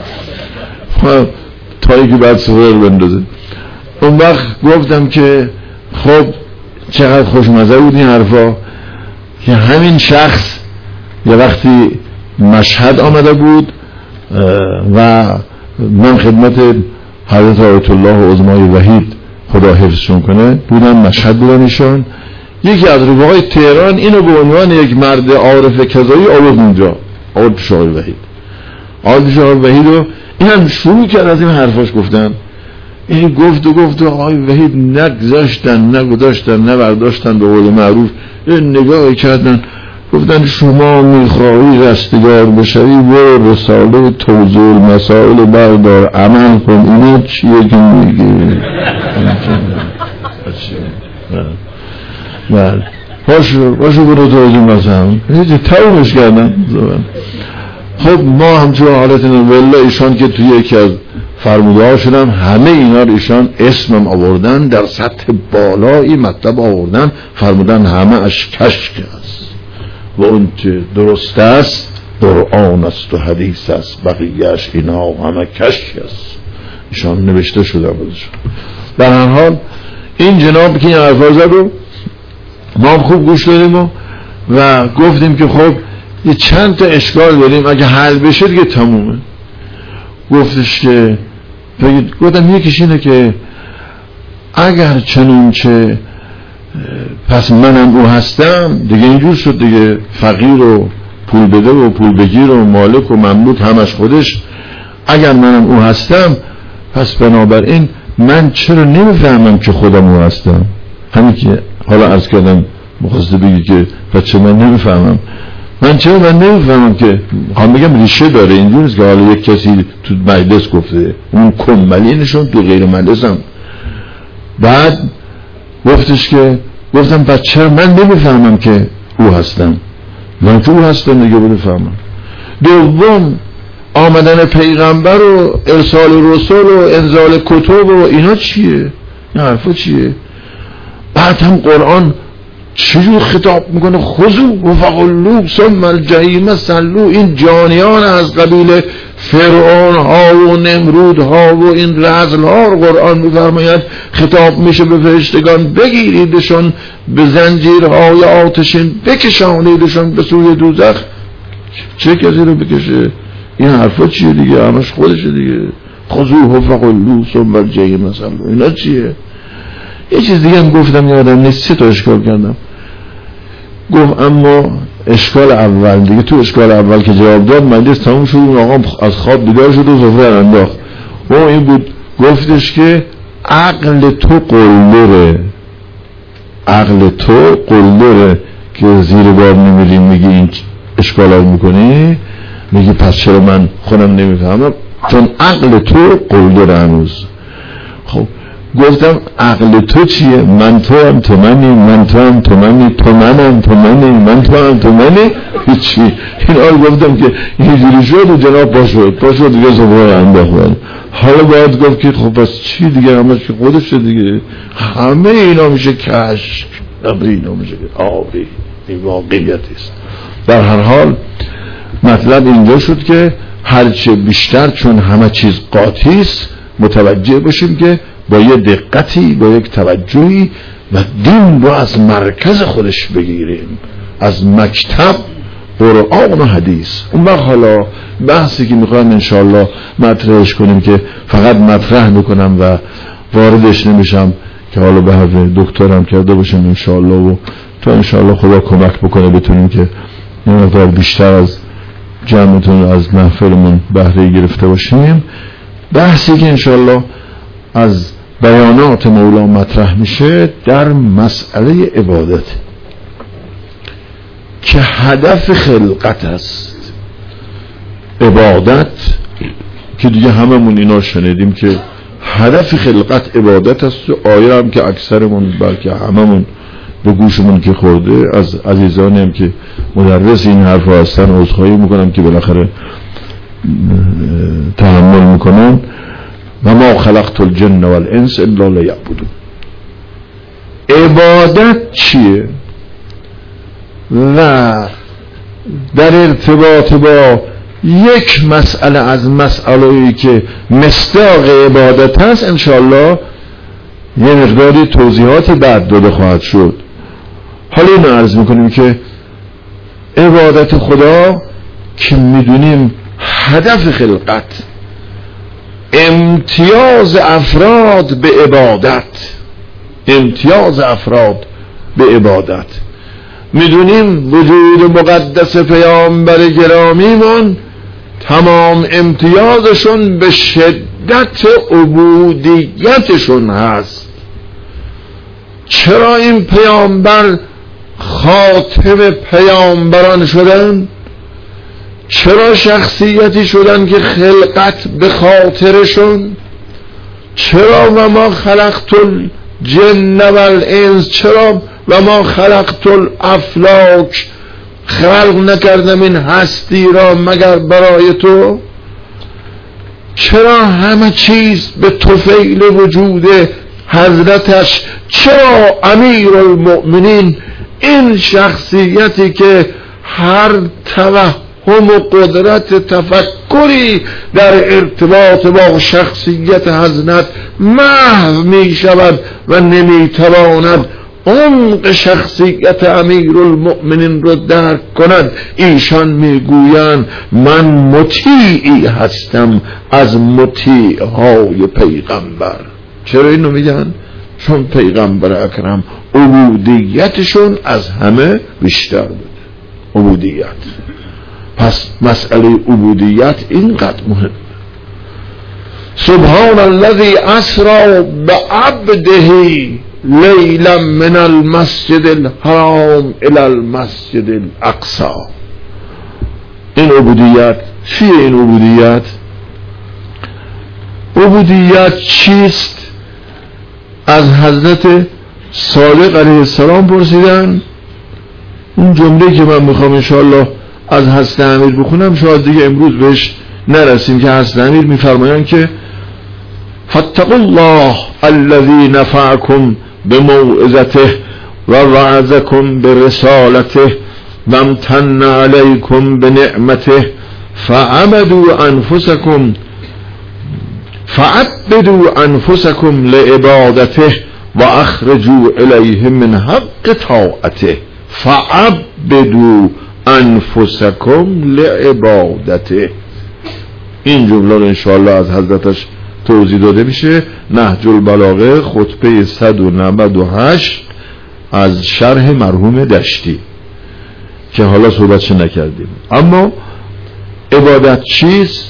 تایی که بعد سفر بندازه. اون وقت گفتم که خب چقدر خوشمزه بود این حرفا که همین شخص یه وقتی مشهد آمده بود و من خدمت حضرت آیت الله عظمای وحید خدا حفظشون کنه بودم، مشهد بودن ایشان. یکی از رفقای تهران اینو به عنوان یک مرد عارف کذایی آورد اونجا، آورد پیش آقای وحید و این هم شروع کرد از این حرفاش گفتن. این گفت آقای وحید نگذاشتن نبرداشتن، به قول معروف نگاه کردن گفتن شما میخواهی رستگار بشوی برو رساله توضیح المسائل بردار عمل کن. اینا چیه که میگه؟ باشو برو توضیح مسائل هیچی تاومش کردن. خب ما همچون حالتنا والله ایشان که توی یکی از فرموده ها شدن همه اینا رو ایشان اسمم آوردن، در سطح بالایی مطلب آوردن، فرمودن همه اش کشک است و اون که درست است قرآن است و حدیث است، بقیهش اینا همه کشک است. ایشان نوشته شده بودشون. در هر حال این جناب که این حرفا زد رو ما هم خوب گوش دادیم و گفتیم که خب یه چند تا اشکال داریم، اگه حل بشه دیگه تمومه. گفتش که گفتم یکیش اینه که اگر چنون چه پس منم او هستم دیگه اینجور شد دیگه، فقیر و پول بده و پول بگیر و مالک و مملوک همش خودش. اگر منم او هستم پس بنابراین من چرا نمیفهمم که خودم او هستم؟ همین که حالا عرض کردم مخواسته بگی که پس چه من نمیفهمم که هم بگم ریشه داره. اینجور نیست که حالا یک کسی تو مجلس گفته، اون کمبلی نشون تو غیر مجلس هم. بعد گفتش که گفتم پس چرا من نمیفهمم که او هستم؟ من که او هستم دیگه بفهمم. دوم آمدن پیغمبر و ارسال رسول و انزال کتب و اینا چیه؟ این حرفا چیه؟ بعد هم قرآن چجور خطاب میکنه؟ خذوه و فغلوه ثم الجحیم صلوه. این جانیان از قبیل فرعون ها و نمرود ها و این رذل ها قرآن میفرماید خطاب میشه به فرشتگان بگیریدشون به زنجیرهای آتشین بکشانیدشون به سوی دوزخ. چه کسی رو بکشه؟ این حرفا چیه دیگه؟ همش خودشه دیگه. خذوه و فغلوه ثم الجحیم صلوه. اینا چیه؟ یه چیز دیگه هم گفتم یادم نیست، 3 تا اشکال کردم. گفت اما اشکال اول دیگه، تو اشکال اول که جواب داد مجلس تموم شد، اون آقا از خواب بیدار شد و سفره انداخت و این بود. گفتش که عقل تو قلدره، عقل تو قلدره که زیر بار نمیری میگی این اشکالات میکنی، میگی پس چرا من خودم نمیفهمم؟ چون عقل تو قلدره هنوز. خب گفتم عقل تو چیه؟ من تو هم تو منی، من تو هم تو منی، تو منم تو منی، من تو هم تو منی، هیچی. این آل گفتم که اینجوری شد و جناب پاشد دیگه صبح انداختن. حالا باید گفت که خب پس چی دیگه؟ همش که خودشه دیگه، همه اینا میشه کشف، همه اینا میشه آبی. این واقعیتیست. در هر حال مطلب اینجا شد که هرچه بیشتر چون همه چیز قاطی است متوجه باشیم که با یه دقتی، با یک توجهی و دین رو از مرکز خودش بگیریم، از مکتب قرآن و حدیث. اون وقت حالا بحثی که میخوایم انشاءالله مطرحش کنیم که فقط مطرح میکنم و واردش نمیشم که حالا به حرف دکترم کرده باشیم انشاءالله و تا انشاءالله خدا کمک بکنه بتونیم که یه مقدار بیشتر از جمعتون از محفلمون بهره گرفته باشیم. بحثی که انشاءالله از بیانات مولا مطرح میشه در مسئله عبادت که هدف خلقت است. عبادت که دیگه هممون اینا شنیدیم که هدف خلقت عبادت است و آیه هم که اکثرمون بلکه هممون به گوشمون که خورده، از عزیزانی هم که مدرس این حرف ها هستن عذرخواهی میکنم که بالاخره تحمل میکنن. و ما خلقت الجن والانس الا لیعبدون. عبادت چیه؟ و در ارتباط با یک مسئله از مسائلی که مصداق عبادت هست انشاءالله یه مقداری توضیحات بعد داده خواهد شد. حالا اینو عرض میکنیم که عبادت خدا که میدونیم هدف خلقت امتیاز افراد به عبادت، امتیاز افراد به عبادت. میدونیم وجود مقدس پیامبر گرامیمون تمام امتیازشون به شدت عبودیتشون هست. چرا این پیامبر خاتم پیامبران شدن؟ چرا شخصیتی شدن که خلقت به خاطرشون؟ چرا و ما خلقت الجن والانس، چرا و ما خلقت الافلاک، خلق نکردم این هستی را مگر برای تو؟ چرا همه چیز به طفیل وجود حضرتش؟ چرا امیر المؤمنین این شخصیتی که هر توهم و قدرت تفکری در ارتباط با شخصیت حضرت محو می شود و نمی تواند عمق شخصیت امیر المؤمنین رو درک کند، ایشان میگویند من مطیعی هستم از مطیعهای پیغمبر. چرا اینو میگن؟ چون پیغمبر اکرم عبودیتشون از همه بیشتر بود. عبودیت، پس مسئله عبودیت اینقدر مهم. سبحان الذی اسری بعبده لیلا من المسجد الحرام الى المسجد الاقصی. این عبودیت چیه؟ این عبودیت، عبودیت چیست؟ از حضرت صادق علیه السلام پرسیدن. اون جمله که من میخوام انشاءالله از حضرت امیر بخونم، شاید دیگه امروز بهش نرسیم، که حضرت امیر میفرمایند که فاتقوا الله الذي نفعكم بموعظته و وعظكم برسالته و امتن عليكم بنعمته فعبدوا انفسكم لعبادته و اخرجوا الیه من حق طاعته. فعبدوا انفسكم لعبادته. این جمله رو انشاءالله از حضرتش توضیح داده میشه. نهج البلاغه خطبه 198 از شرح مرحوم دشتی که حالا صحبتش نکردیم. اما عبادت چیست؟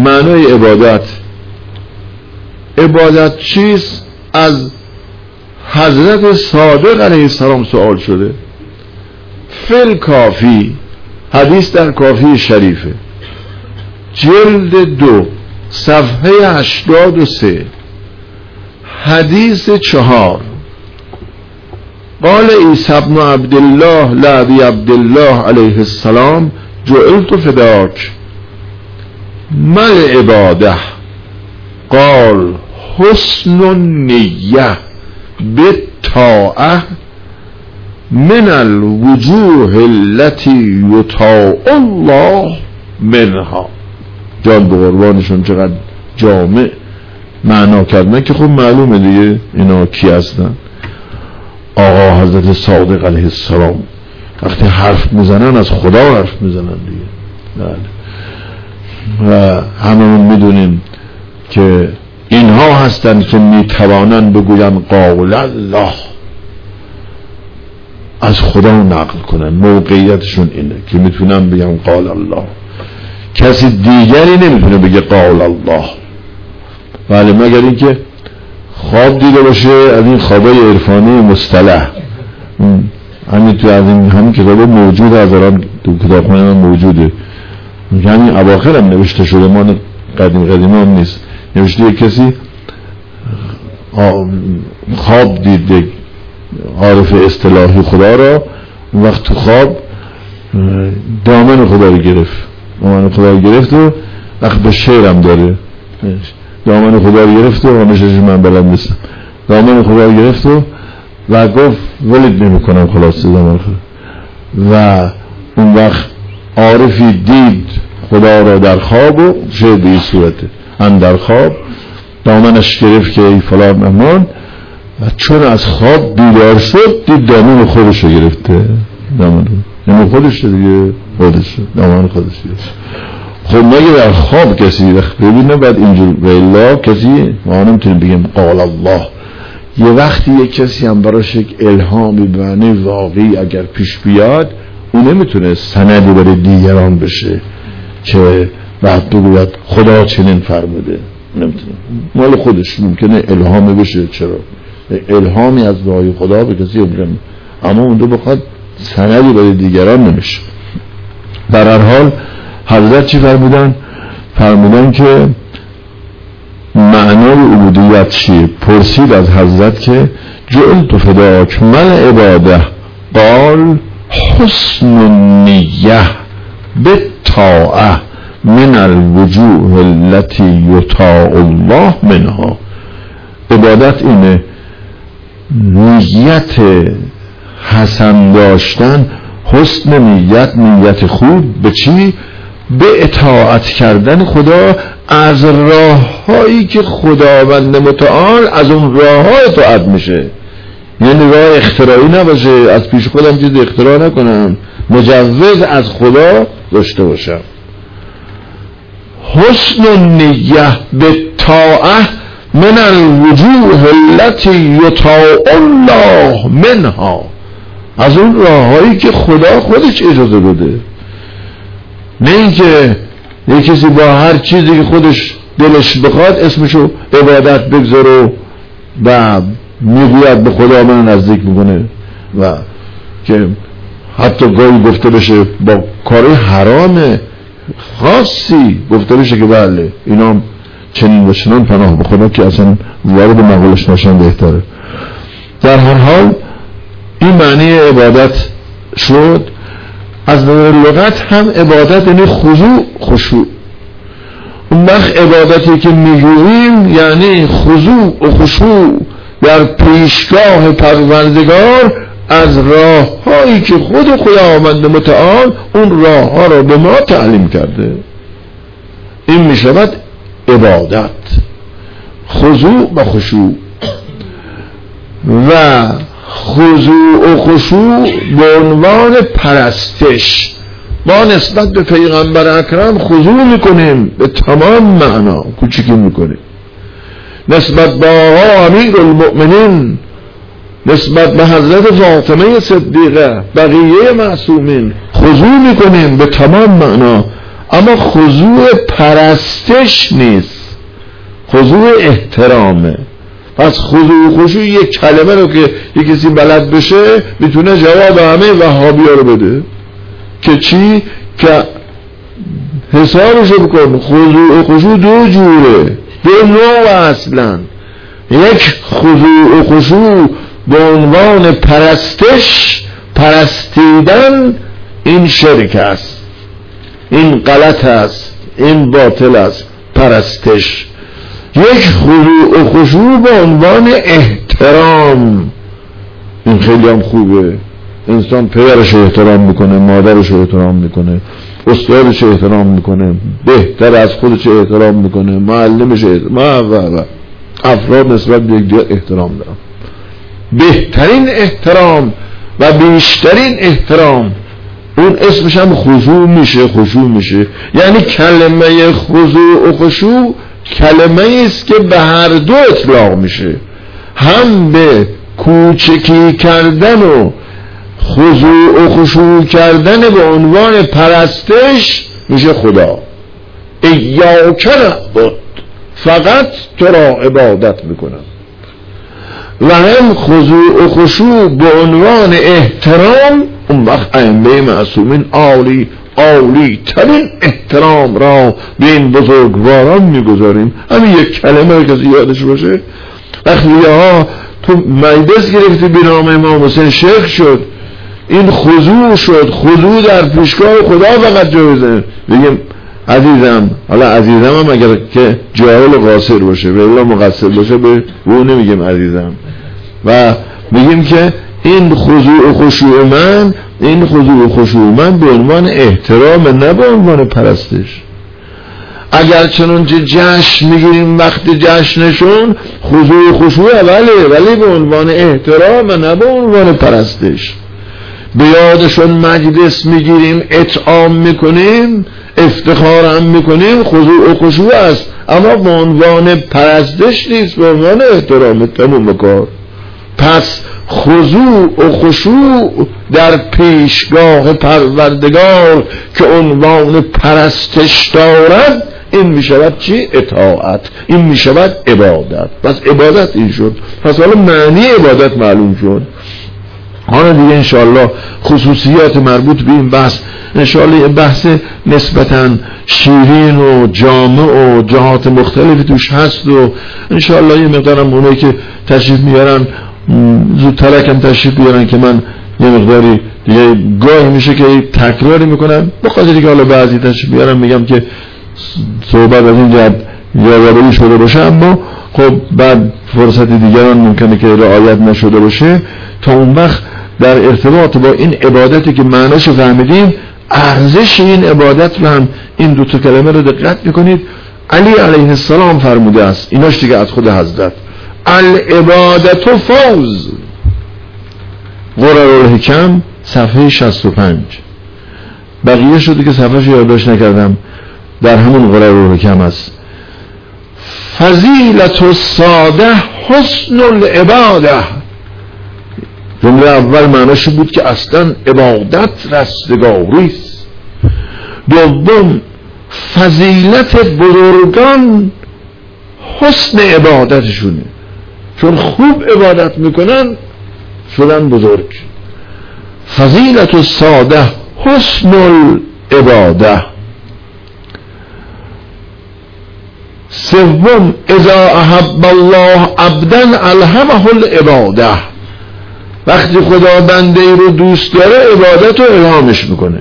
معنای عبادت چیست؟ از حضرت صادق علیه السلام سوال شده. فل کافی، حدیث در کافی شریفه، جلد 2 صفحه 83، حدیث 4. قال عیسی ابن عبدالله لابی عبدالله علیه السلام جعلت فداک مل عباده. قال حسن النیه بالطاعه من الوجوه التي یطاع الله منها. جان به قربانشون چقدر جامع معنا کردن که خب معلومه دیگه اینا کی هستن. آقا حضرت صادق علیه السلام وقتی حرف میزنن از خدا حرف میزنن دیگه. بله. و هممون میدونیم که اینها هستند که میتوانند بگوین قول الله، از خدا نقل کنن. موقعیتشون اینه که میتونن بگن قال الله. کسی دیگری نمیتونه بگه قال الله، بله، مگر اینکه خواب دیده باشه از این خوابای عرفانی مصطلح. همین تو از این همین کتاب موجود، از الان تو کتابخونه من موجوده، همین اواخر هم نوشته شده، ما قدیم هم نیست. نوشته یک کسی خواب دید عارف اصطلاحی خدا را، وقت تو خواب دامن خدا رو گرفت و وقت به شعرم داره، دامن خدا رو گرفت و همشش من بلد نیستم، دامن خدا رو گرفت و گفت ولید نمی کنم خلاص دامن خدا. و اون وقت عارفی دید خدا را در خواب و شعر به این صورته، اندر خواب دامنش گرفت که ای فلان مهمان، و چون از خواب بیدار شد دید دامن خودش رو گرفته، دامن خودش دیگه، دامن خودش گرفت. خب مگه در خواب کسی ببینه بعد اینجور به الله کسی ما نمیتونیم بگیم قال الله. یه وقتی یک کسی هم براش یک الهامی به معنی واقعی اگر پیش بیاد، اون نمیتونه سندی برای دیگران بشه که بعد بگوید خدا چنین فرموده، نمیتونه، مال خودش ممکنه الهامی بشه. چرا؟ الهامی از دعای خدا به کسی ممکنه، اما اون رو بخواد سندی برای دیگران نمیشه. در هر حال حضرت چی فرمودن؟ فرمودن که معنای عبودیت چیه؟ پرسید از حضرت که جعلت فداک مل عباده. قال حسن النیه بالطاعه من الوجوه التي یطاع الله منها. عبادت اینه، نیت حسن داشتن، حسن نیت خوب به چی؟ به اطاعت کردن خدا از راه هایی که خداوند متعال از اون راه ها اطاعت میشه. یعنی راه اختراعی نباشه، از پیش خودم چیز اختراع نکنم، مجوز از خدا داشته باشم. حسن النیه بالطاعه من الوجوه التي یطاع الله منها، از اون راه هایی که خدا خودش اجازه بده. نه اینکه یک کسی با هر چیزی که خودش دلش بخواد اسمشو عبادت بگذاره و میگوید به خدا من نزدیک میکنه، و که حتی گاهی گفته بشه با کاری حرام خاصی گفته بشه که بله اینا چنین و چنان، پناه به خدا که اصلا وارد مقولش نشن بهتره. در هر حال این معنی عبادت شد. از نظر لغت هم عبادت یعنی خضوع خشوع. اون وقت عبادتی که میگوییم یعنی خضوع و خشوع در پیشگاه پروردگار از راه هایی که خود خداوند متعال اون راه ها را به ما تعلیم کرده. این میشود عبادت، خضوع و خشوع. و خضوع و خشوع به عنوان پرستش، ما نسبت به پیغمبر اکرم خضوع میکنیم به تمام معنا، کوچیکی میکنیم. نسبت به آقا امیر المؤمنین، نسبت به حضرت فاطمه صدیقه، بقیه معصومین خضوع میکنیم به تمام معنا، اما خضوع پرستش نیست، خضوع احترامه. پس خضوع و خشوع یک کلمه رو که یک کسی بلد بشه میتونه جواب همه وهابی‌ها رو بده که چی؟ که حسابشو بکن. خضوع و خشوع دو جوره، دو نوع اصلا. یک خضوع و خشوع به عنوان پرستیدن، این شرک است، این غلط است، این باطل است پرستش. یک خضوع و خشوع به عنوان احترام، این خیلی هم خوبه. انسان پدرش احترام میکنه، مادرش احترام میکنه، استادش احترام میکنه، بهتر از خودش احترام میکنه، معلمش احترام، افراد نسبت به یکدیگر احترام دارن. بهترین احترام و بیشترین احترام اون اسمش هم خشوع میشه. یعنی کلمه خضوع و خشوع کلمه است که به هر دو اطلاق میشه، هم به کوچکی کردن و خضوع و خشوع کردن به عنوان پرستش میشه خدا. ایاک نعبد، فقط تو را عبادت میکنم. و هم خضوع و خشوع به عنوان احترام، اون وقت ائمه معصومین عالی ترین احترام را به این بزرگواران میگذاریم. همین یک کلمه که یادش باشه. وقتی تو مجلس گرفتی به نام امام حسین شیخ شد، این خضوع شد، خضوع در پیشگاه خدا فقط جایزه. بگیم عزیزم، حالا عزیزم هم اگر که جاهل قاصر باشه و الا مقصر باشه به او نمیگیم عزیزم، و بگیم که این خضوع و خشوع من به عنوان احترام، نه به عنوان پرستش. اگر چنانچه جشن میگیریم وقت جشنشون خضوع و خشوع ولی به عنوان احترام و نه به عنوان پرستش. به یادشون مجلس میگیریم، اطعام میکنیم، افتخارم میکنیم، خضوع و خشوع است، اما به عنوان پرستش نیست، به عنوان احترام. تموم کار. پس خضوع و خشوع در پیشگاه پروردگار که عنوان پرستش دارد، این میشود چی؟ اطاعت. این میشود عبادت. پس عبادت این شد. پس حالا معنی عبادت معلوم شد. حالا دیگه انشاءالله خصوصیات مربوط به این بحث، انشاءالله یه بحث نسبتاً شیرین و جامع و جهات مختلفی توش هست و انشاءالله یه مقدارم اونایی که تشریف میارن زودتر کم تشریف بیارن که من یه مقداری دیگه گاهی میشه که تکراری میکنم، بخاطر که حالا بعضی تشریف بیارن میگم که صحبت از این جهت یادآوری شده باشه، اما خب بعد فرصت دیگران ممکنه که رعایت نشده باشه. تا اون وقت در ارتباط با این عبادتی که معناش فهمیدیم، ارزش این عبادت رو هم این دو تا کلمه رو دقت میکنید. علی علیه السلام فرموده است، ایناش دیگه از خود حضرت، العبادت فوز. قرارالحکم صفحه 65. بقیه شده که صفحه یادداشت نکردم، در همون قرارالحکم است. فضیلت الساده حسن العباده. جمله اول معناش بود که اصلا عبادت رستگاری است. دوم، فضیلت بزرگان حسن عبادتشونه، چون خوب عبادت میکنن شدن بزرگ. فضیلت الساده حسن العباده. سوم، اذا احب الله عبدا الهمه العباده. وقتی خدا بنده ای رو دوست داره عبادت رو الهامش میکنه.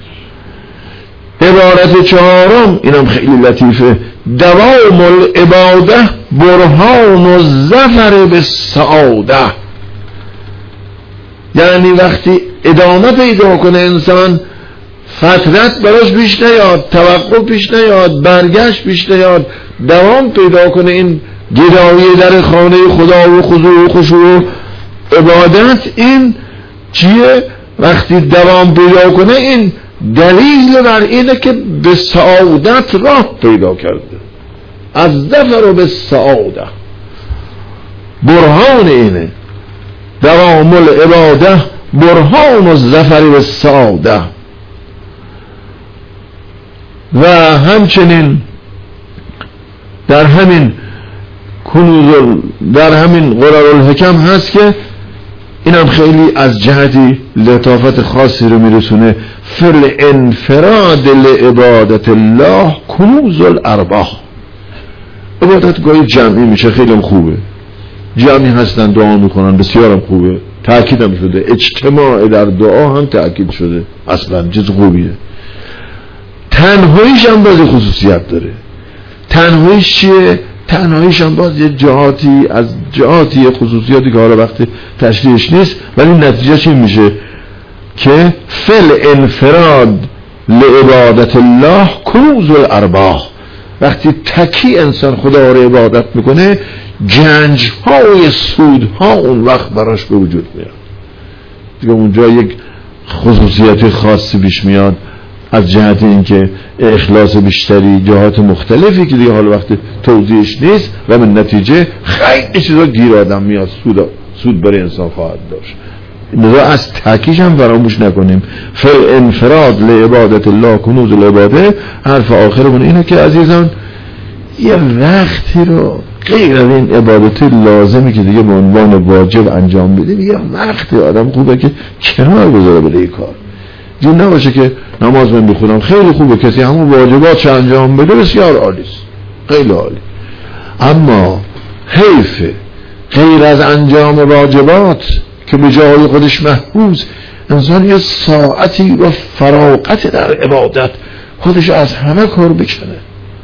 عبارت چهارم، اینم خیلی لطیفه، دوام العباده برهان الظفر بالسعاده. یعنی وقتی ادامه پیدا کنه انسان، فترت براش پیش نیاد، توقف پیش نیاد، برگشت پیش نیاد، دوام پیدا کنه این گدایی در خانه خدا و خضوع و خشوع عبادت، این چیه؟ وقتی دوام پیدا کنه این دلیل بر اینه که به سعادت راه پیدا کرده. از ظفر و به سعاده برهان اینه. دوام العباده برهان الظفر و السعاده. و همچنین در همین کنوز در همین قرارالحکم هست که اینم خیلی از جهتی لطافت خاصی رو میرسونه. فل انفراد لعبادت الله کنوز الارباح. عبادت گاهی جمعی میشه، خیلی خوبه، جمعی هستن دعا میکنن، بسیارم خوبه، تأکید هم شده، اجتماع در دعا هم تأکید شده، اصلا چیز خوبیه. تنهاییش هم باز خصوصیت داره. تنهاییش چیه؟ تنهاییش هم باز یه جهاتی از جهاتی خصوصیاتی که حالا وقت تشریحش نیست، ولی نتیجه چی میشه که فل انفراد لعبادت الله کنوز الارباح. وقتی تکی انسان خدا رو عبادت میکنه، گنج های سود ها اون وقت براش به وجود میاد دیگه. اونجا یک خصوصیت خاصی پیش میاد از جهت اینکه اخلاص بیشتری، جهات مختلفی که دیگه حال وقت توضیحش نیست، و به نتیجه خیلی چیزا گیر آدم میاد، سود برای انسان خواهد داشت. لذا از تاکیدش هم فراموش نکنیم. انفراد لعبادت الله کنوز العباده. حرف آخرمون اینه که عزیزان یه وقتی رو غیر از این عبادت لازمی که دیگه به عنوان واجب انجام بدیم، یه وقتی آدم خوبه که کنار بذاره برای کار. جون نباشه که نماز من بخونم خیلی خوبه، کسی همون واجبات انجام بده بسیار عالیست، خیلی عالی، اما حیفه غیر از انجام واجبات که به جای خودش محفوظ انسان یه ساعتی و فراغت در عبادت خودش از همه کار بکنه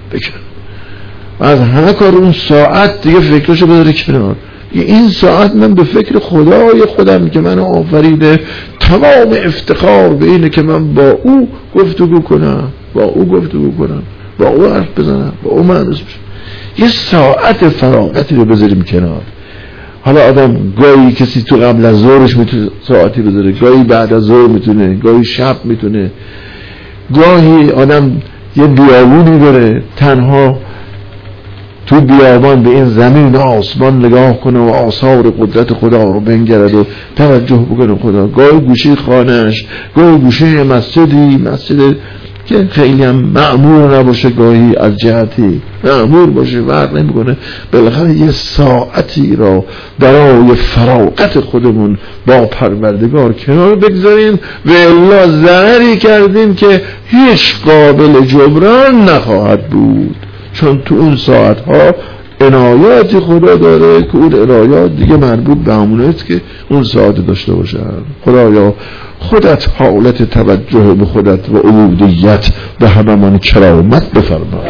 و از همه کار اون ساعت دیگه فکرشو بذاره کنار. این ساعت من به فکر خدای خودم که منو آفریده، تمام افتخار به اینه که من با او گفتگو کنم، با او حرف بزنم، با او معنیس بشم. یه ساعت فراغتی رو بذاریم کنار. حالا آدم گاهی کسی تو قبل از ظهرش میتونه ساعتی بذاره، گاهی بعد از ظهر میتونه، گاهی شب میتونه، گاهی آدم یه بیابونی داره تنها تو بیابان به این زمین آسمان نگاه کنه و آثار قدرت خدا رو بنگرد و توجه بکنه خدا. گاهی گوشه خانهش، گاهی گوشه مسجد که خیلی هم مأمور نباشه، گاهی از جهتی مأمور باشه، فرق نمیکنه. بالاخره یه ساعتی را برای فراغت خودمون با پروردگار کنار بگذاریم و الا ضرری کردیم که هیچ قابل جبران نخواهد بود، چون تو اون ساعتها عنایاتی خدا داره که اون عنایات دیگه مربوط به همونست که اون ساعت داشته باشن. خدایا خودت حالت توجه به خودت و عبودیت به هممان کرامت بفرما.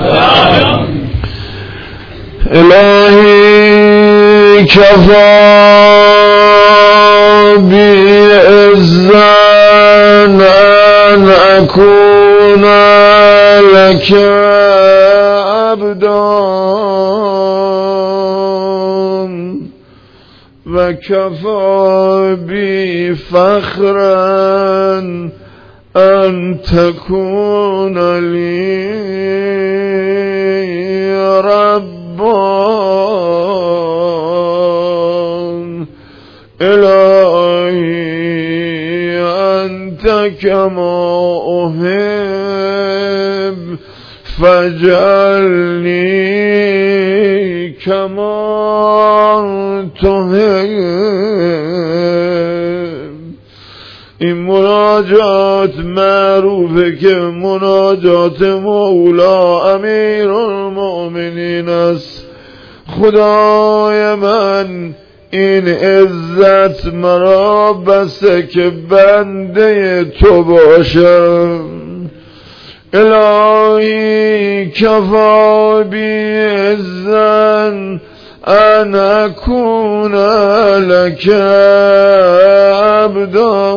الهی کفا بی عزن ان اکون لک عبدان و کفا بی فخرا ان تکون لی ربان. الهی انت کما احب فاجعلنی کما تحب. این مناجات معروفه که مناجات مولا امیر المؤمنین است. خدای من این عزت مرا بسه که بنده تو باشم. الهی کفا بی عزن ان اکون لک عبدا.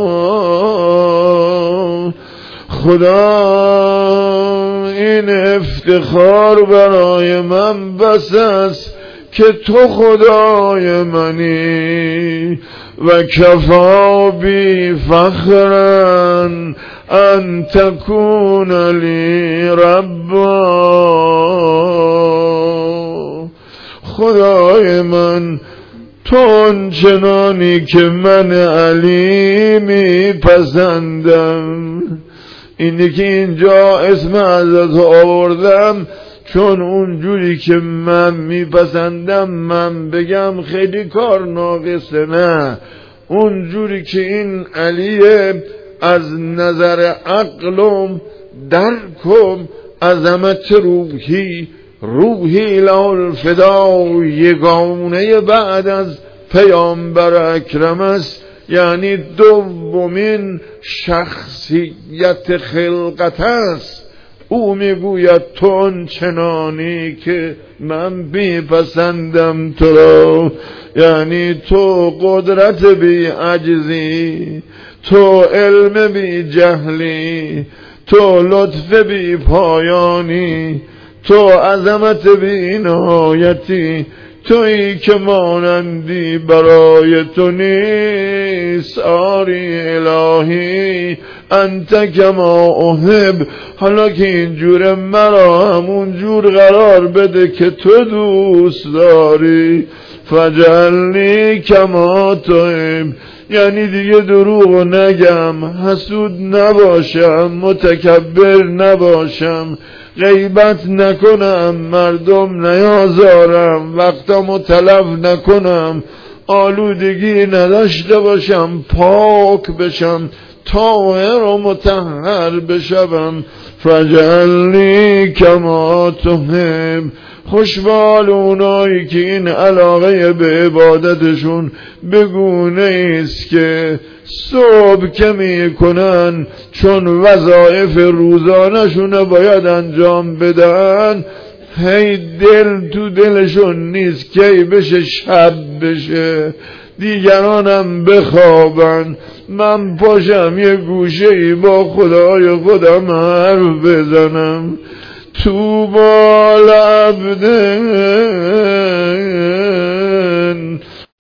خدا این افتخار برای من بس است که تو خدای منی. و کفا بی فخرا ان تکون لی ربا. خدای من تو آنچنانی که من علی میپسندم، اینی که اینجا اسم حضرت آوردم چون اونجوری که من میپسندم من بگم خیلی کار ناقصه، نه، اونجوری که این علیه از نظر عقلم درکم عظمت روحی لالفدا یگانه بعد از پیامبر اکرم است، یعنی دومین شخصیت خلقت است. او میگوید تو چنانی که من میپسندم تو را، یعنی تو قدرت بی عجزی، تو علم بی جهلی، تو لطف بی پایانی، تو عظمت بی نهایتی، تویی که مانندی برای تو نیست. آری الهی انت کما احب، حالا که اینجور مرا همون جور قرار بده که تو دوست داری. فجعلنی کما تحب، یعنی دیگه دروغ نگم، حسود نباشم، متکبر نباشم، غیبت نکنم، مردم نیازارم، وقتمو تلف نکنم، آلودگی نداشته باشم، پاک بشم، طاهر و مطهر بشم. فجعلنی کما تحب. خوشبال اونایی که این علاقه به عبادتشون بگونه است که صبح که میکنن چون وظایف روزانشون باید انجام بدن، هی دل تو دلشون نیست کی بشه شب بشه، دیگرانم بخوابن، من پاشم یه گوشه‌ای با خدای خودم حرف بزنم. توبا لعبدن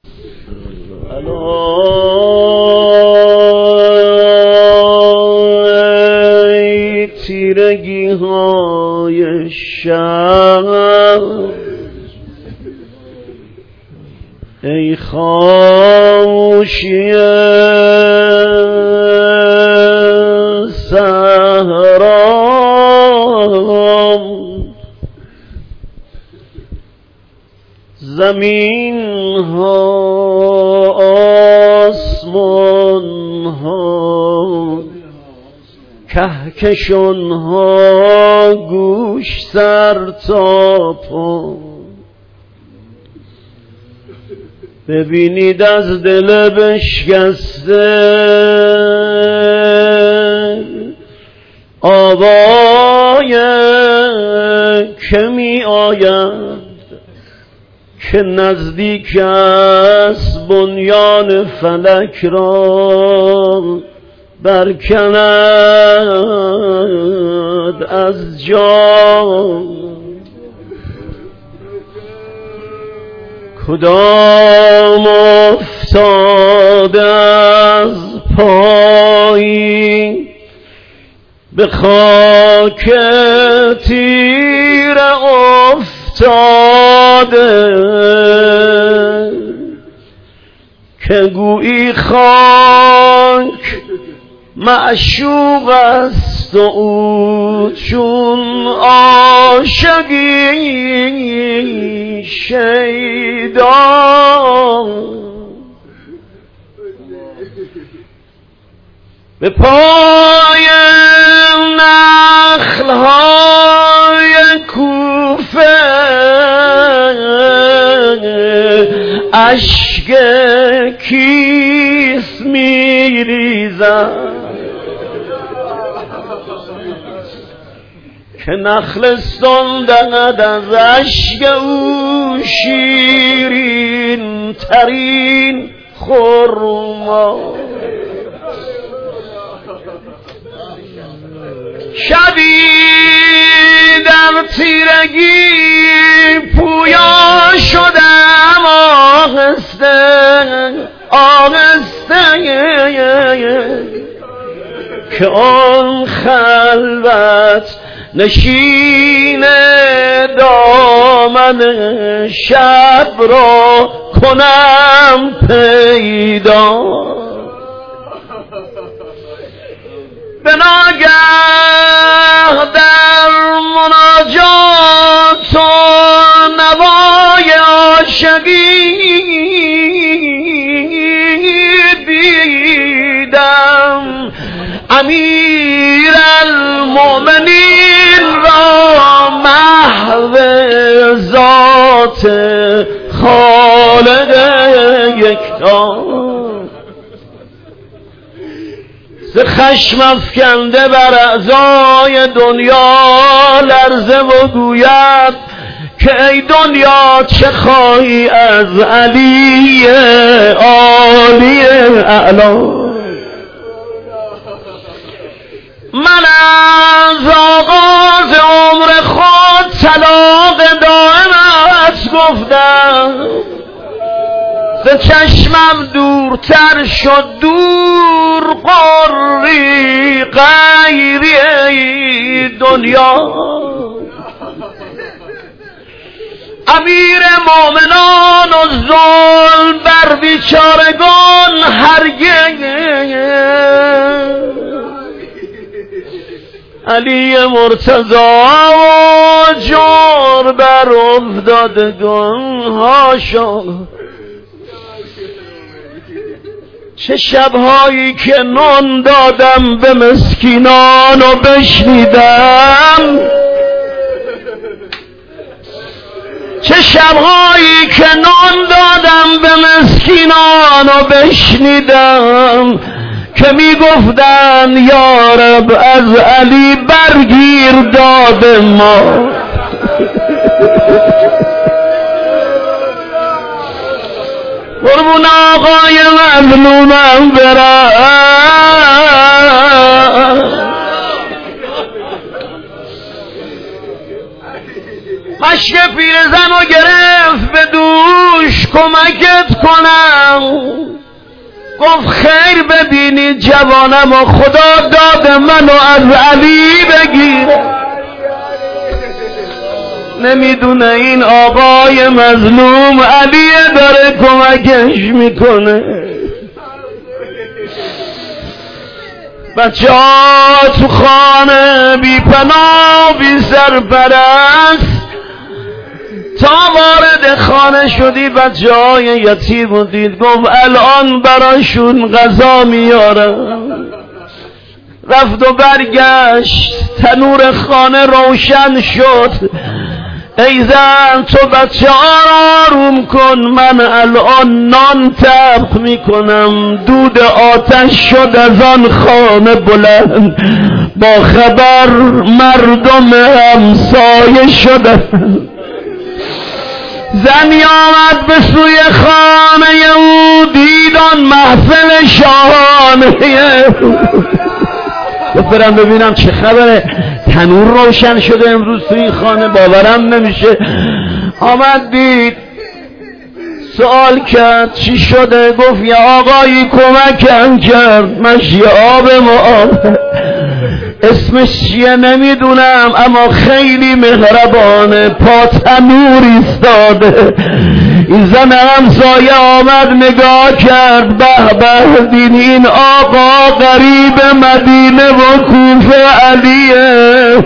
ای تیرگی های شب، ای خاموشی صحرا، زمین ها آسمان ها کهکشان ها گوش سر تا پا، ببینید از دل بشکسته آوای که می آید که نزدیک است بنیان فلک را برکند از جا. کدام افتاد از پایی به خاک تیر افتاده، که گویی خاک معشوق است و او چون عاشقی شیدا. به پای نخل‌های کوفه اشک کیس میریزد، که نخلستان دهد از اشک او شیرین ترین خرما. شبی در تیرگی پویا شدم، آهسته آهسته، که آن خلوت نشین دامن شب را کنم پیدا. به ناگه در مناجات ز خشم افکنده بر اعضای دنیا لرزه و گوید که ای دنیا چه خواهی از علی عالی اعلی. من از آغاز عمر خود طلاق دائمت گفتم، ز چشمم دورتر شد دور قری غیری ای دنیا. امیر مومنان و ظلم بر بیچارگان هرگز، علی مرتضی و جور بر افتادگان هاشا. چه شبهایی که نان دادم به مسکینان و بشنیدم، چه شبهایی که نان دادم به مسکینان و بشنیدم که می گفتن یا رب از علی برگیر داد ما. قربون آقای مظلومم برم، مشک پیرزن رو گرفت به دوش کمکت کنم، گفت خیر ببینید جوانم و خدا داد منو از علی بگیره. نمیدونه این آقای مظلوم علی داره کمکش میکنه. بچه ها تو خانه بی پناه بی سرپرست، تا وارد خانه شدی بچه های یتیم و دید، گفت الان براشون غذا میارم. رفت و برگشت، تنور خانه روشن شد. ای زن تو بچه آروم کن، من الان نان طبخ میکنم. دود آتش شد از آن خانه بلند، با خبر مردم همسایه شدن. زنی آمد به سوی خانه او، دید آن محفل شاهانه. برم ببینم چه خبره، تنور روشن شده امروز تو این خانه، باورم نمیشه. آمد دید، سوال کرد چی شده؟ گفت یه آقایی کمکم کرد، مشی آب معاب، اسمش چیه نمیدونم اما خیلی مهربانه، پا تنور ایستاده. این زن همسایه آمد نگاه کرد، به به دین این آقا قریب مدینه و کوفه علیه.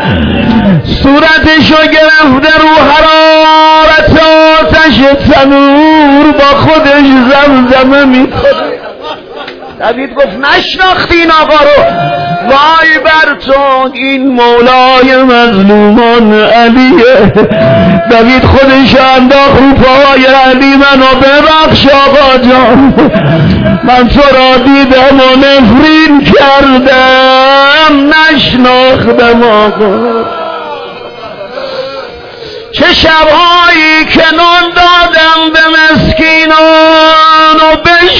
صورتشو گرفته رو حرارت آتش تنور، با خودش زمزمه میکنه. دوید گفت نشناختی این آقا رو؟ وای بر تو، این مولای مظلومان علیه. دوید خودش انداخت رو پاهای علی، منو ببخش آقا جان، من تو را دیدم و نفرین کردم، نشناختم آقا. چه شبهایی که نان دادم به مسکینان و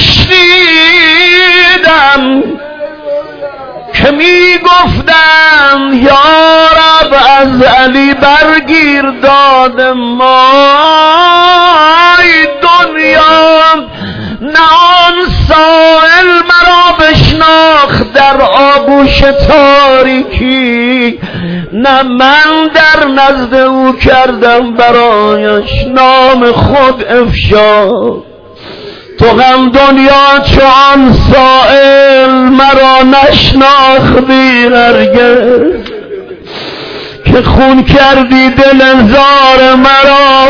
بشنیدم که می گفتم یا رب از علی برگیر داد ما. ای دنیا نه آن سائل مرا بشناخت در آغوش تاریکی، نه من در نزد او کردم برایش نام خود افشا. تو هم دنیا چون سائل مرا نشناختی هرگز، که خون کردی دل زار مرا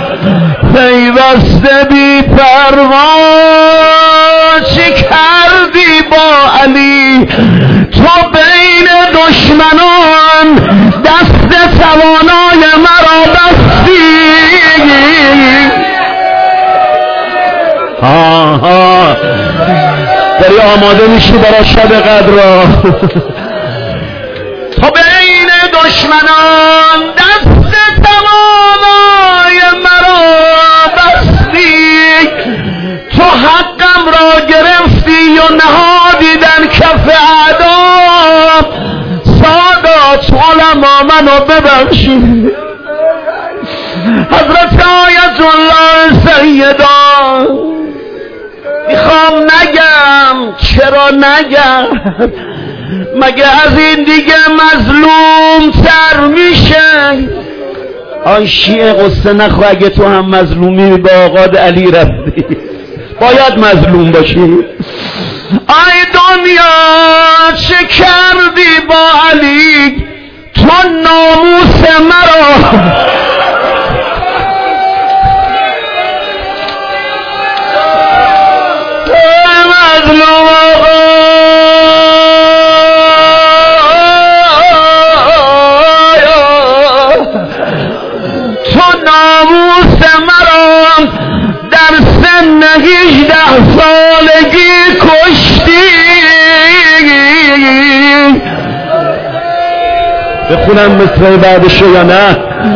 پیوسته بی پروا. چی کردی با علی تو بین دشمنان، دست توانای مرا بستی. آماده میشی برای شب قدر را. تو بین دشمنان دست تمامای مرا بستی، تو حقم را گرفتی و نهادی در کف اعدا. سادات علما منو ببخشید. حضرت آیت الله سیدان میخوام نگم، چرا نگم؟ مگه از این دیگه مظلوم تر میشه؟ آی شیعه قصه نخوا، اگه تو هم مظلومی به آقاد علی رفتی باید مظلوم باشی. آی دنیا چه کردی با علی؟ تو ناموس مرا مظلوم آقا، تو ناموس مرا در سن 18 سالگی کشتی. بخونم مصرع بعدشو یا نه؟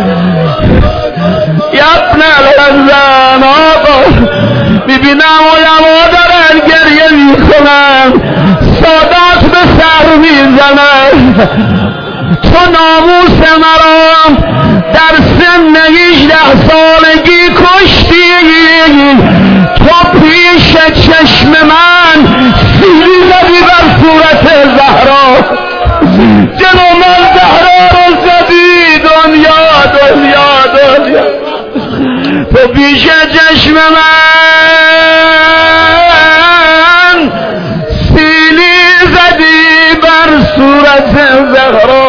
یبن الحزن آقا، میبینم علما دارن گریه میکنن، سادات به سر میزنن. تو ناموس مرا در سن 18 سالگی کشتی. تو پیش چشم من سیلی زدی بر صورت زهرا. جلو من زهرا رو زدی. دنیا دنیا دنیا، تو پیش چشم من سیلی زدی بر صورت زهرا.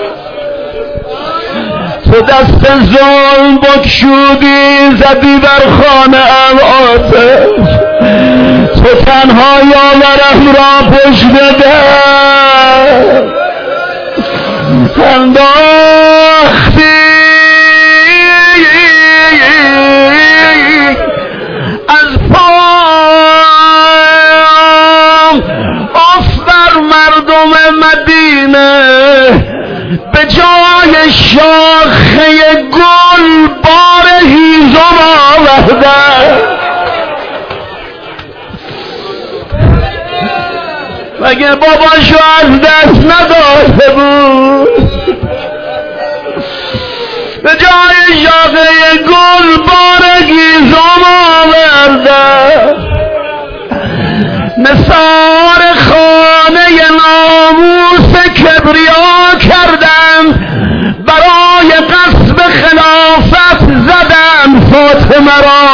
تو دست ظلم بکشودی زدی بر خانه ام آتش. تو تنها یاورم را پشت در انداختی. از پام اف بر مردم مدینه، به جای شاخه گل بار هیزم آوردن. مگه باباشو از دست نداده بود؟ به جای شاخه گل بار هیزم آوردن. نثار خانه ناموس کبریا کردم، برای غصب خلافت زدم فاطمه را.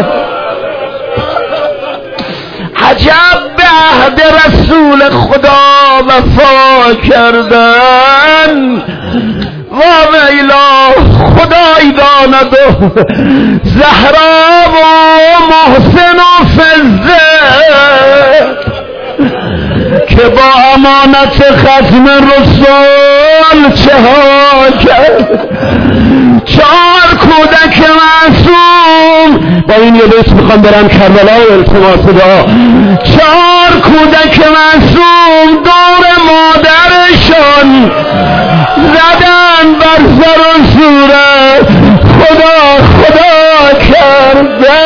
عجب به عهد رسول خدا وفا کردن. و ویلا خدای داند و زهرا و محسن و فزه که با امانت ختم رسول چه ها کرد. 4 کودک معصوم، با این یه بیت میخوام برم کربلا و التماس دعا. 4 کودک معصوم دور مادرشان زدن بر سر و صورت. خدا خدا کرده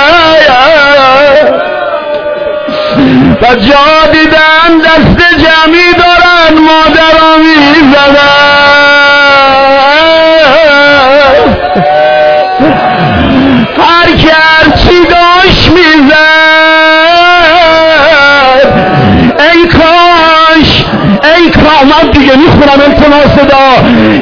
و جا دیدن دست جمعی دارن مادرها میزدن. هر که هرچی داشت میزد. ای کاش من دیگه میخونم التماس دعا.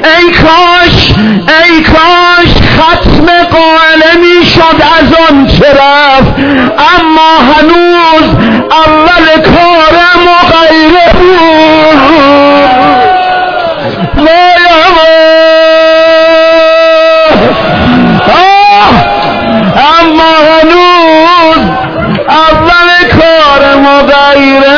ای کاش ختم قائله میشد از آن چه رفت، اما هنوز اول کارم و غیره بود. اما هنوز اول کارم و غیره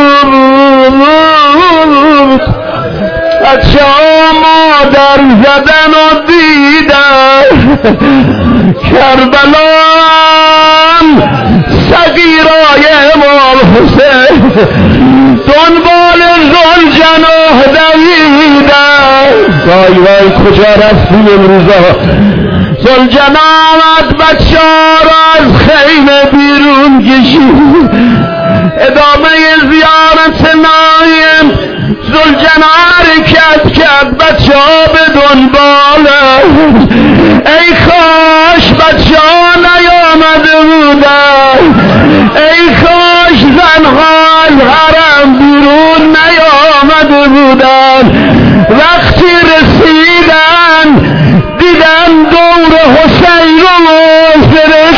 بود. بچه ها مادر زدن و دیدن کربلان صغیرای امام حسین دنبال ذوالجناح دویدن. وای وای کجا رفتی امروزا؟ ذوالجناح آمد بچه ها را از خیمه بیرون کشید. ادامه زیارت نایم ذوالجناح حرکت کرد، بچه ها به دنبالش. ای کاش بچه ها نیامده بودن، ای کاش زنها از حرم بیرون نیامده بودن. وقتی رسیدن دیدن دور حسین رو محاصره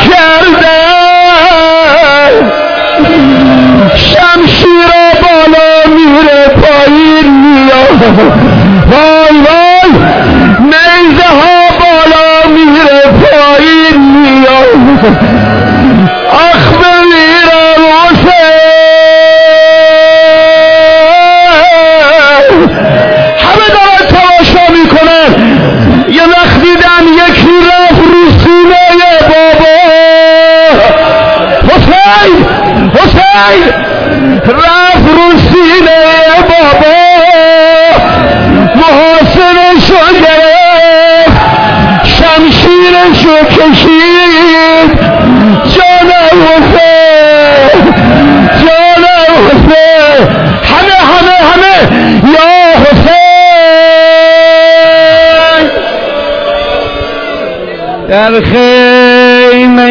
کردن. شمشیر بالا میره پایین میاد، وای وای نیزه ها بالا میره پایین میاد. آخ بمیرم حسین. همه دارن تماشا میکنن. یه وقت دیدن یکی رفت رو سینه بابا حسین، حسین رفت رو سینه بابا، محاصره‌شو گرفت، شمشیرشو کشید. جان حسین، جان حسین، همه همه همه یا حسین. در خیمه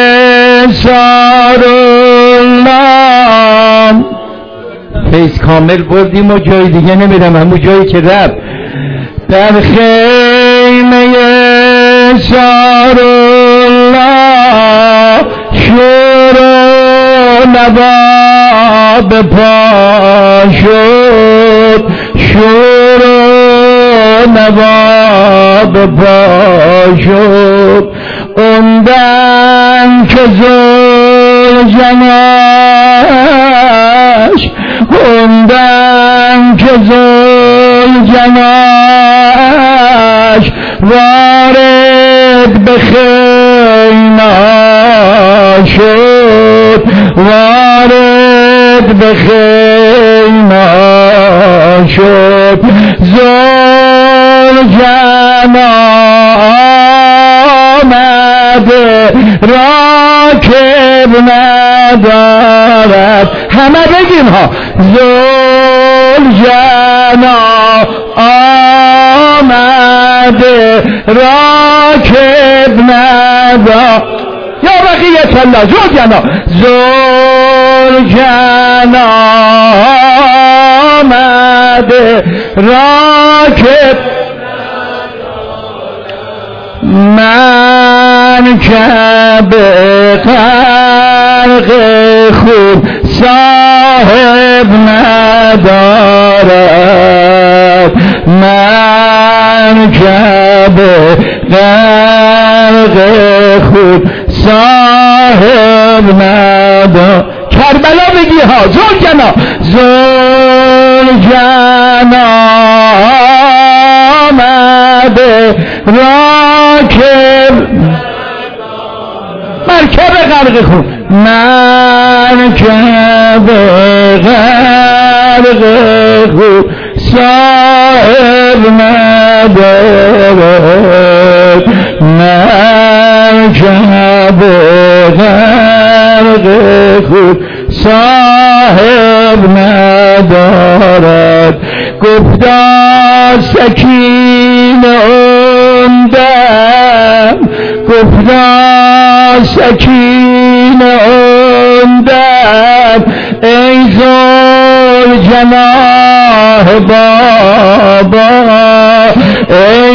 سارالله فیض کامل بردیم و جای دیگه نمیرم، همون جایی که رفت. در خیمه سارالله شور و نوا به پا شد، شور و نوا به پا شد. اوندن که ذوالجناح، اوندن که ذوالجناح وارد به خیمه شد، وارد به خیمه شد. ذوالجناح آمده راکب ندارد. همه بگیم ها ذوالجناح آمده راکب ندارد. یا بقیت الله ذوالجناح، ذوالجناح آمده راکب. من که به غرق خود صاحب ندارد، من که به غرق خود صاحب ندارد. کربلا بگی ها ذوالجناح، ذوالجناح آمده راکب مرکب غرق خود، مرکب غرق خود صاحب ندارد، مرکب غرق خود صاحب ندارد. گفتا سکین اندم، گفتا سکین اندم ای ذوالجناح بابا، ای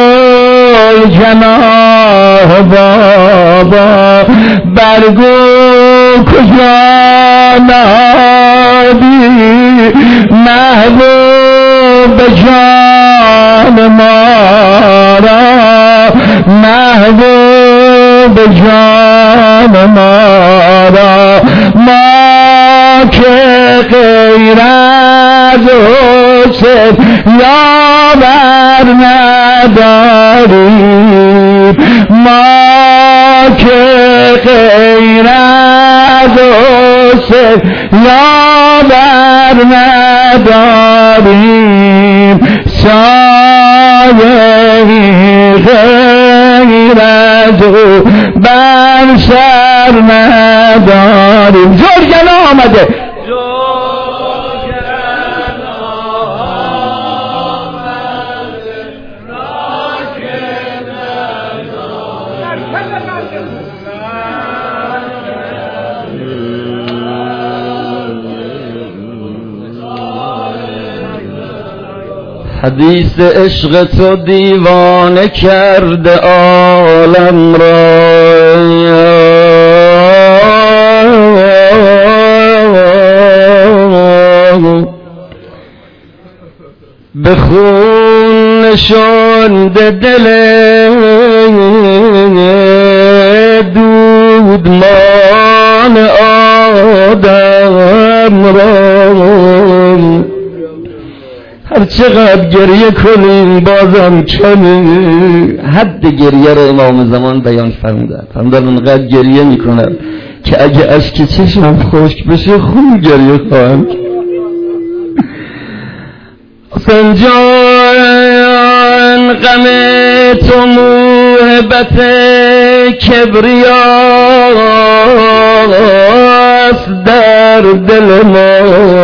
ذوالجناح بابا. برگو کجا نهادی محبوب جان ما را، محبوب جان ما را. ما که غیر از حسین یاور نداریم، ما که غیر یاور نداریم سایه غیر از او بر سر نداریم. جرگنا آمده حدیث عشق تو دیوانه کرده عالم را، به خون نشانده دل دودمان آدم را. هر چقدر گریه کنیم بازم کمی. حد گریه رو امام زمان بیان فرمودن اونقدر گریه میکنن که اگه اشک چشمم خشک بشه خون گریه خواهم. حسین جان غم تو موهبت کبریاست در دل ما،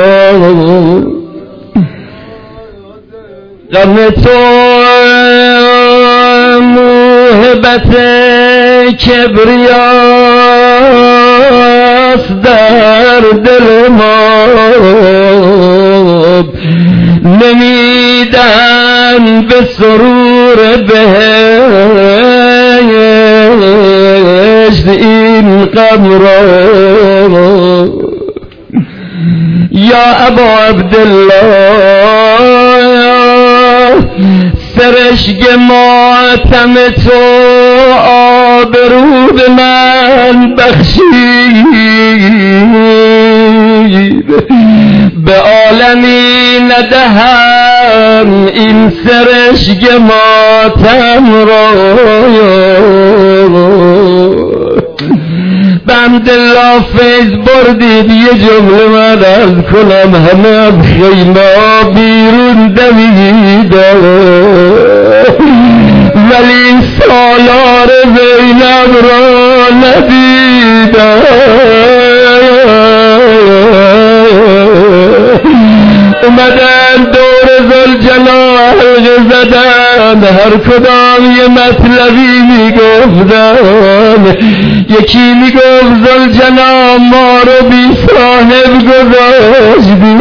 غم تو موهبت کبریاست در دل ما، نمیدن به سرور بهشت این غم را. یا ابا عبدالله سرشگ ماتم تو آبرو به من بخشید، به عالمی ندهم این سرشگ ماتم را. بحمدالله فیض بردید یه جمله من از کنم، همه خیمه بیرون دویدم ولی سالار زینب را ندیدم. اومدن دور ذوالجلال حلقه زدن، هر کدام یه مطلبی میگفتن. یکی میگفت ذوالجلال ما رو بی صاحب گذاشتی،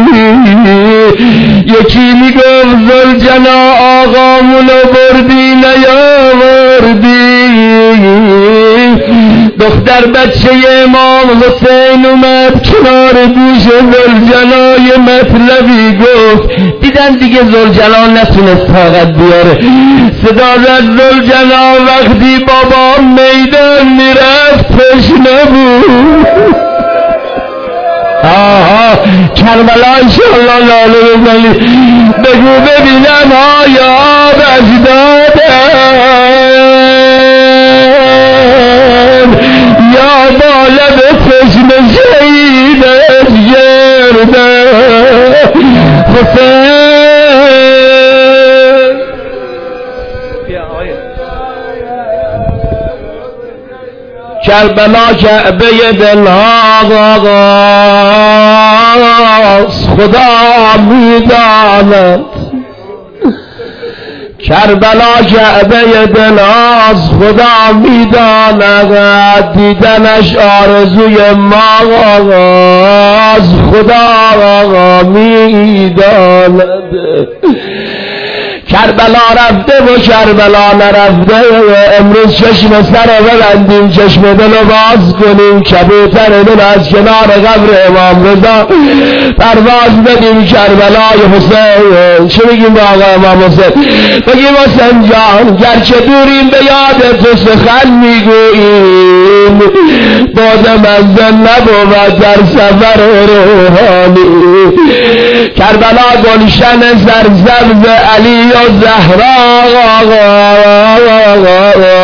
یکی میگفت ذوالجلال آقامونو بردی نیاوردی. دختر بچه امام حسین اومد کنار گوش ذوالجلال یه مطلبی گفت، دیدن دیگه ذوالجلال نتونست طاقت بیاره، صدا زد ذوالجلال وقتی بابا میدان میرفت تشنه بود. آها کربلا انشاءالله لاله بزنی بگو ببینم آیا بجدادم یا بالا به تشنه شهیدت گرده حسین. کربلا کعبه دلهاست خدا میداند، کربلا کعبه دلهاست خدا میداند، دیدنش آرزوی ماست خدا میداند. کربلا رفته و کربلا نرفته، امروز چشم سر رو ببندیم، چشم دل رو باز کنیم، کبوتر دل از کنار قبر امام رضا پرواز بدیم کربلای حسین. چه بگیم آقا امام حسین؟ بگیم حسین جان گرچه دوریم به یاد تو سخن میگوییم، باد منزل نبود در سفر روحانی. کربلا گلشن سرسبز علی و زهرا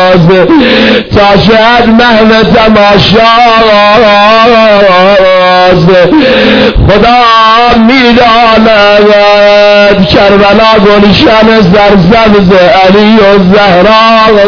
تا شد محو تماشا، خدا میداند کربلا گلشن سرسبز علی و زهرا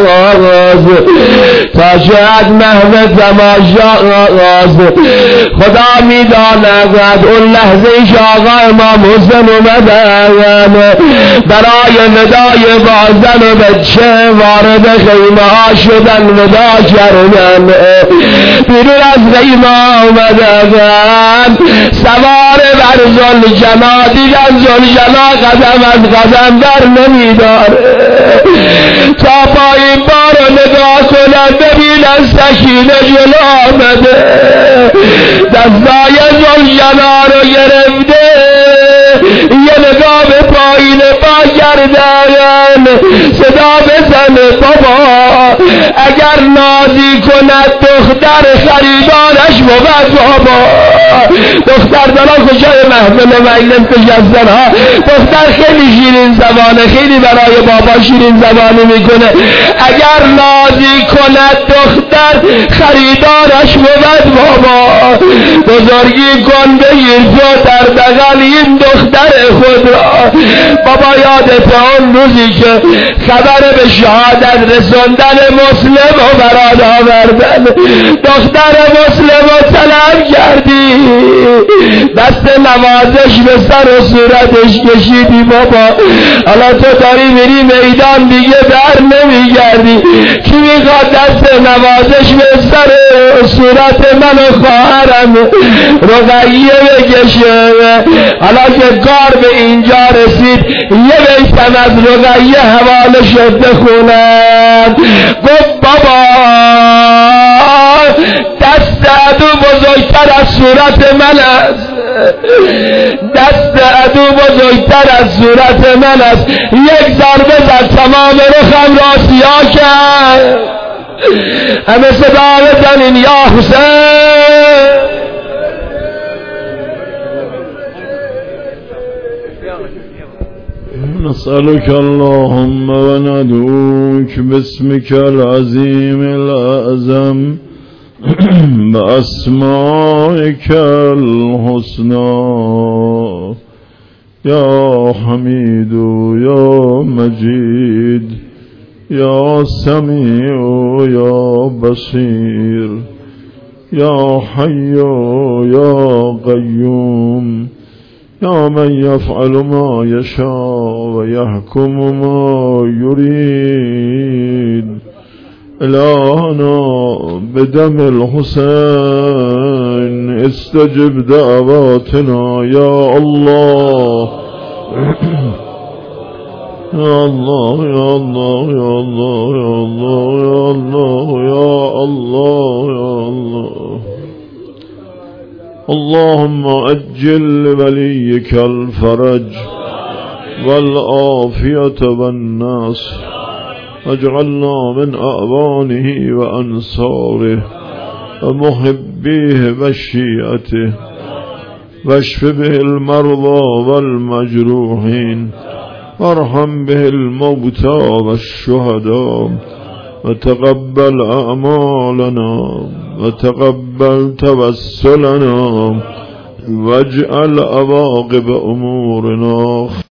تا شاید محو تماشا خدا میداند اون لحظه که آقا امام حسین اومدن برای ندای بازن و بچه وارد خیمه ها شدن ودا کردن بیرون از خیمه آمدن سوار بر ذوالجنا دیدن ذوالجنا قدم از قدم بر نمیداره تا پایین بار نگاه کنن ببینن سکینه جلو آمده دستای ذوالجنا رو گرفته یه نگاه به پایین با کردن صدا بزنه بابا اگر نازی کند دختر خریدارش بود بابا دختر دارا کجای محفل مجلس نشستن ها دختر خیلی شیرین زبانه خیلی برای بابا شیرین زبانه میکنه اگر نازی کند دختر خریدارش بود بابا بزرگی کن بگیر تو در بغل این دختر خود را بابا یادت اون روزی که خبر به شهادت رسوندن مسلم و برات آوردن دختر مسلم و طلب کردی دست نوازش به سر و صورتش کشیدی بابا حالا تو داری میری میدان دیگه در نمیگردی کی میخواد دست نوازش به سر و صورت من و خواهرم رقیه بکشه حالا که کار به اینجا رسید یه بیتم از رقیه حواله شد بخونم گفت بابا دست عدو بزرگتر از صورت من است دست عدو بزرگتر از صورت من است یک ضربه زد تمام رخم را سیاه کرد همه صدا بزنین یا حسین نسألك اللهم وندعوك باسمك العظيم الأعظم بأسمائك الحسنى يا حميد يا مجيد يا سميع يا بصير يا حي يا قيوم يا من يفعل ما يشاء ويحكم ما يريد إلهنا بدم الحسين استجب دعواتنا يا الله يا الله يا الله يا الله يا الله يا الله يا الله اللهم أجل لوليك الفرج والعافية والنصر واجعلنا من أعوانه وأنصاره ومحبيه وشيعته واشف به المرضى والمجروحين وارحم به الموتى والشهداء وتقبل أعمالنا وتقبل توسلنا واجعل عواقب أمورنا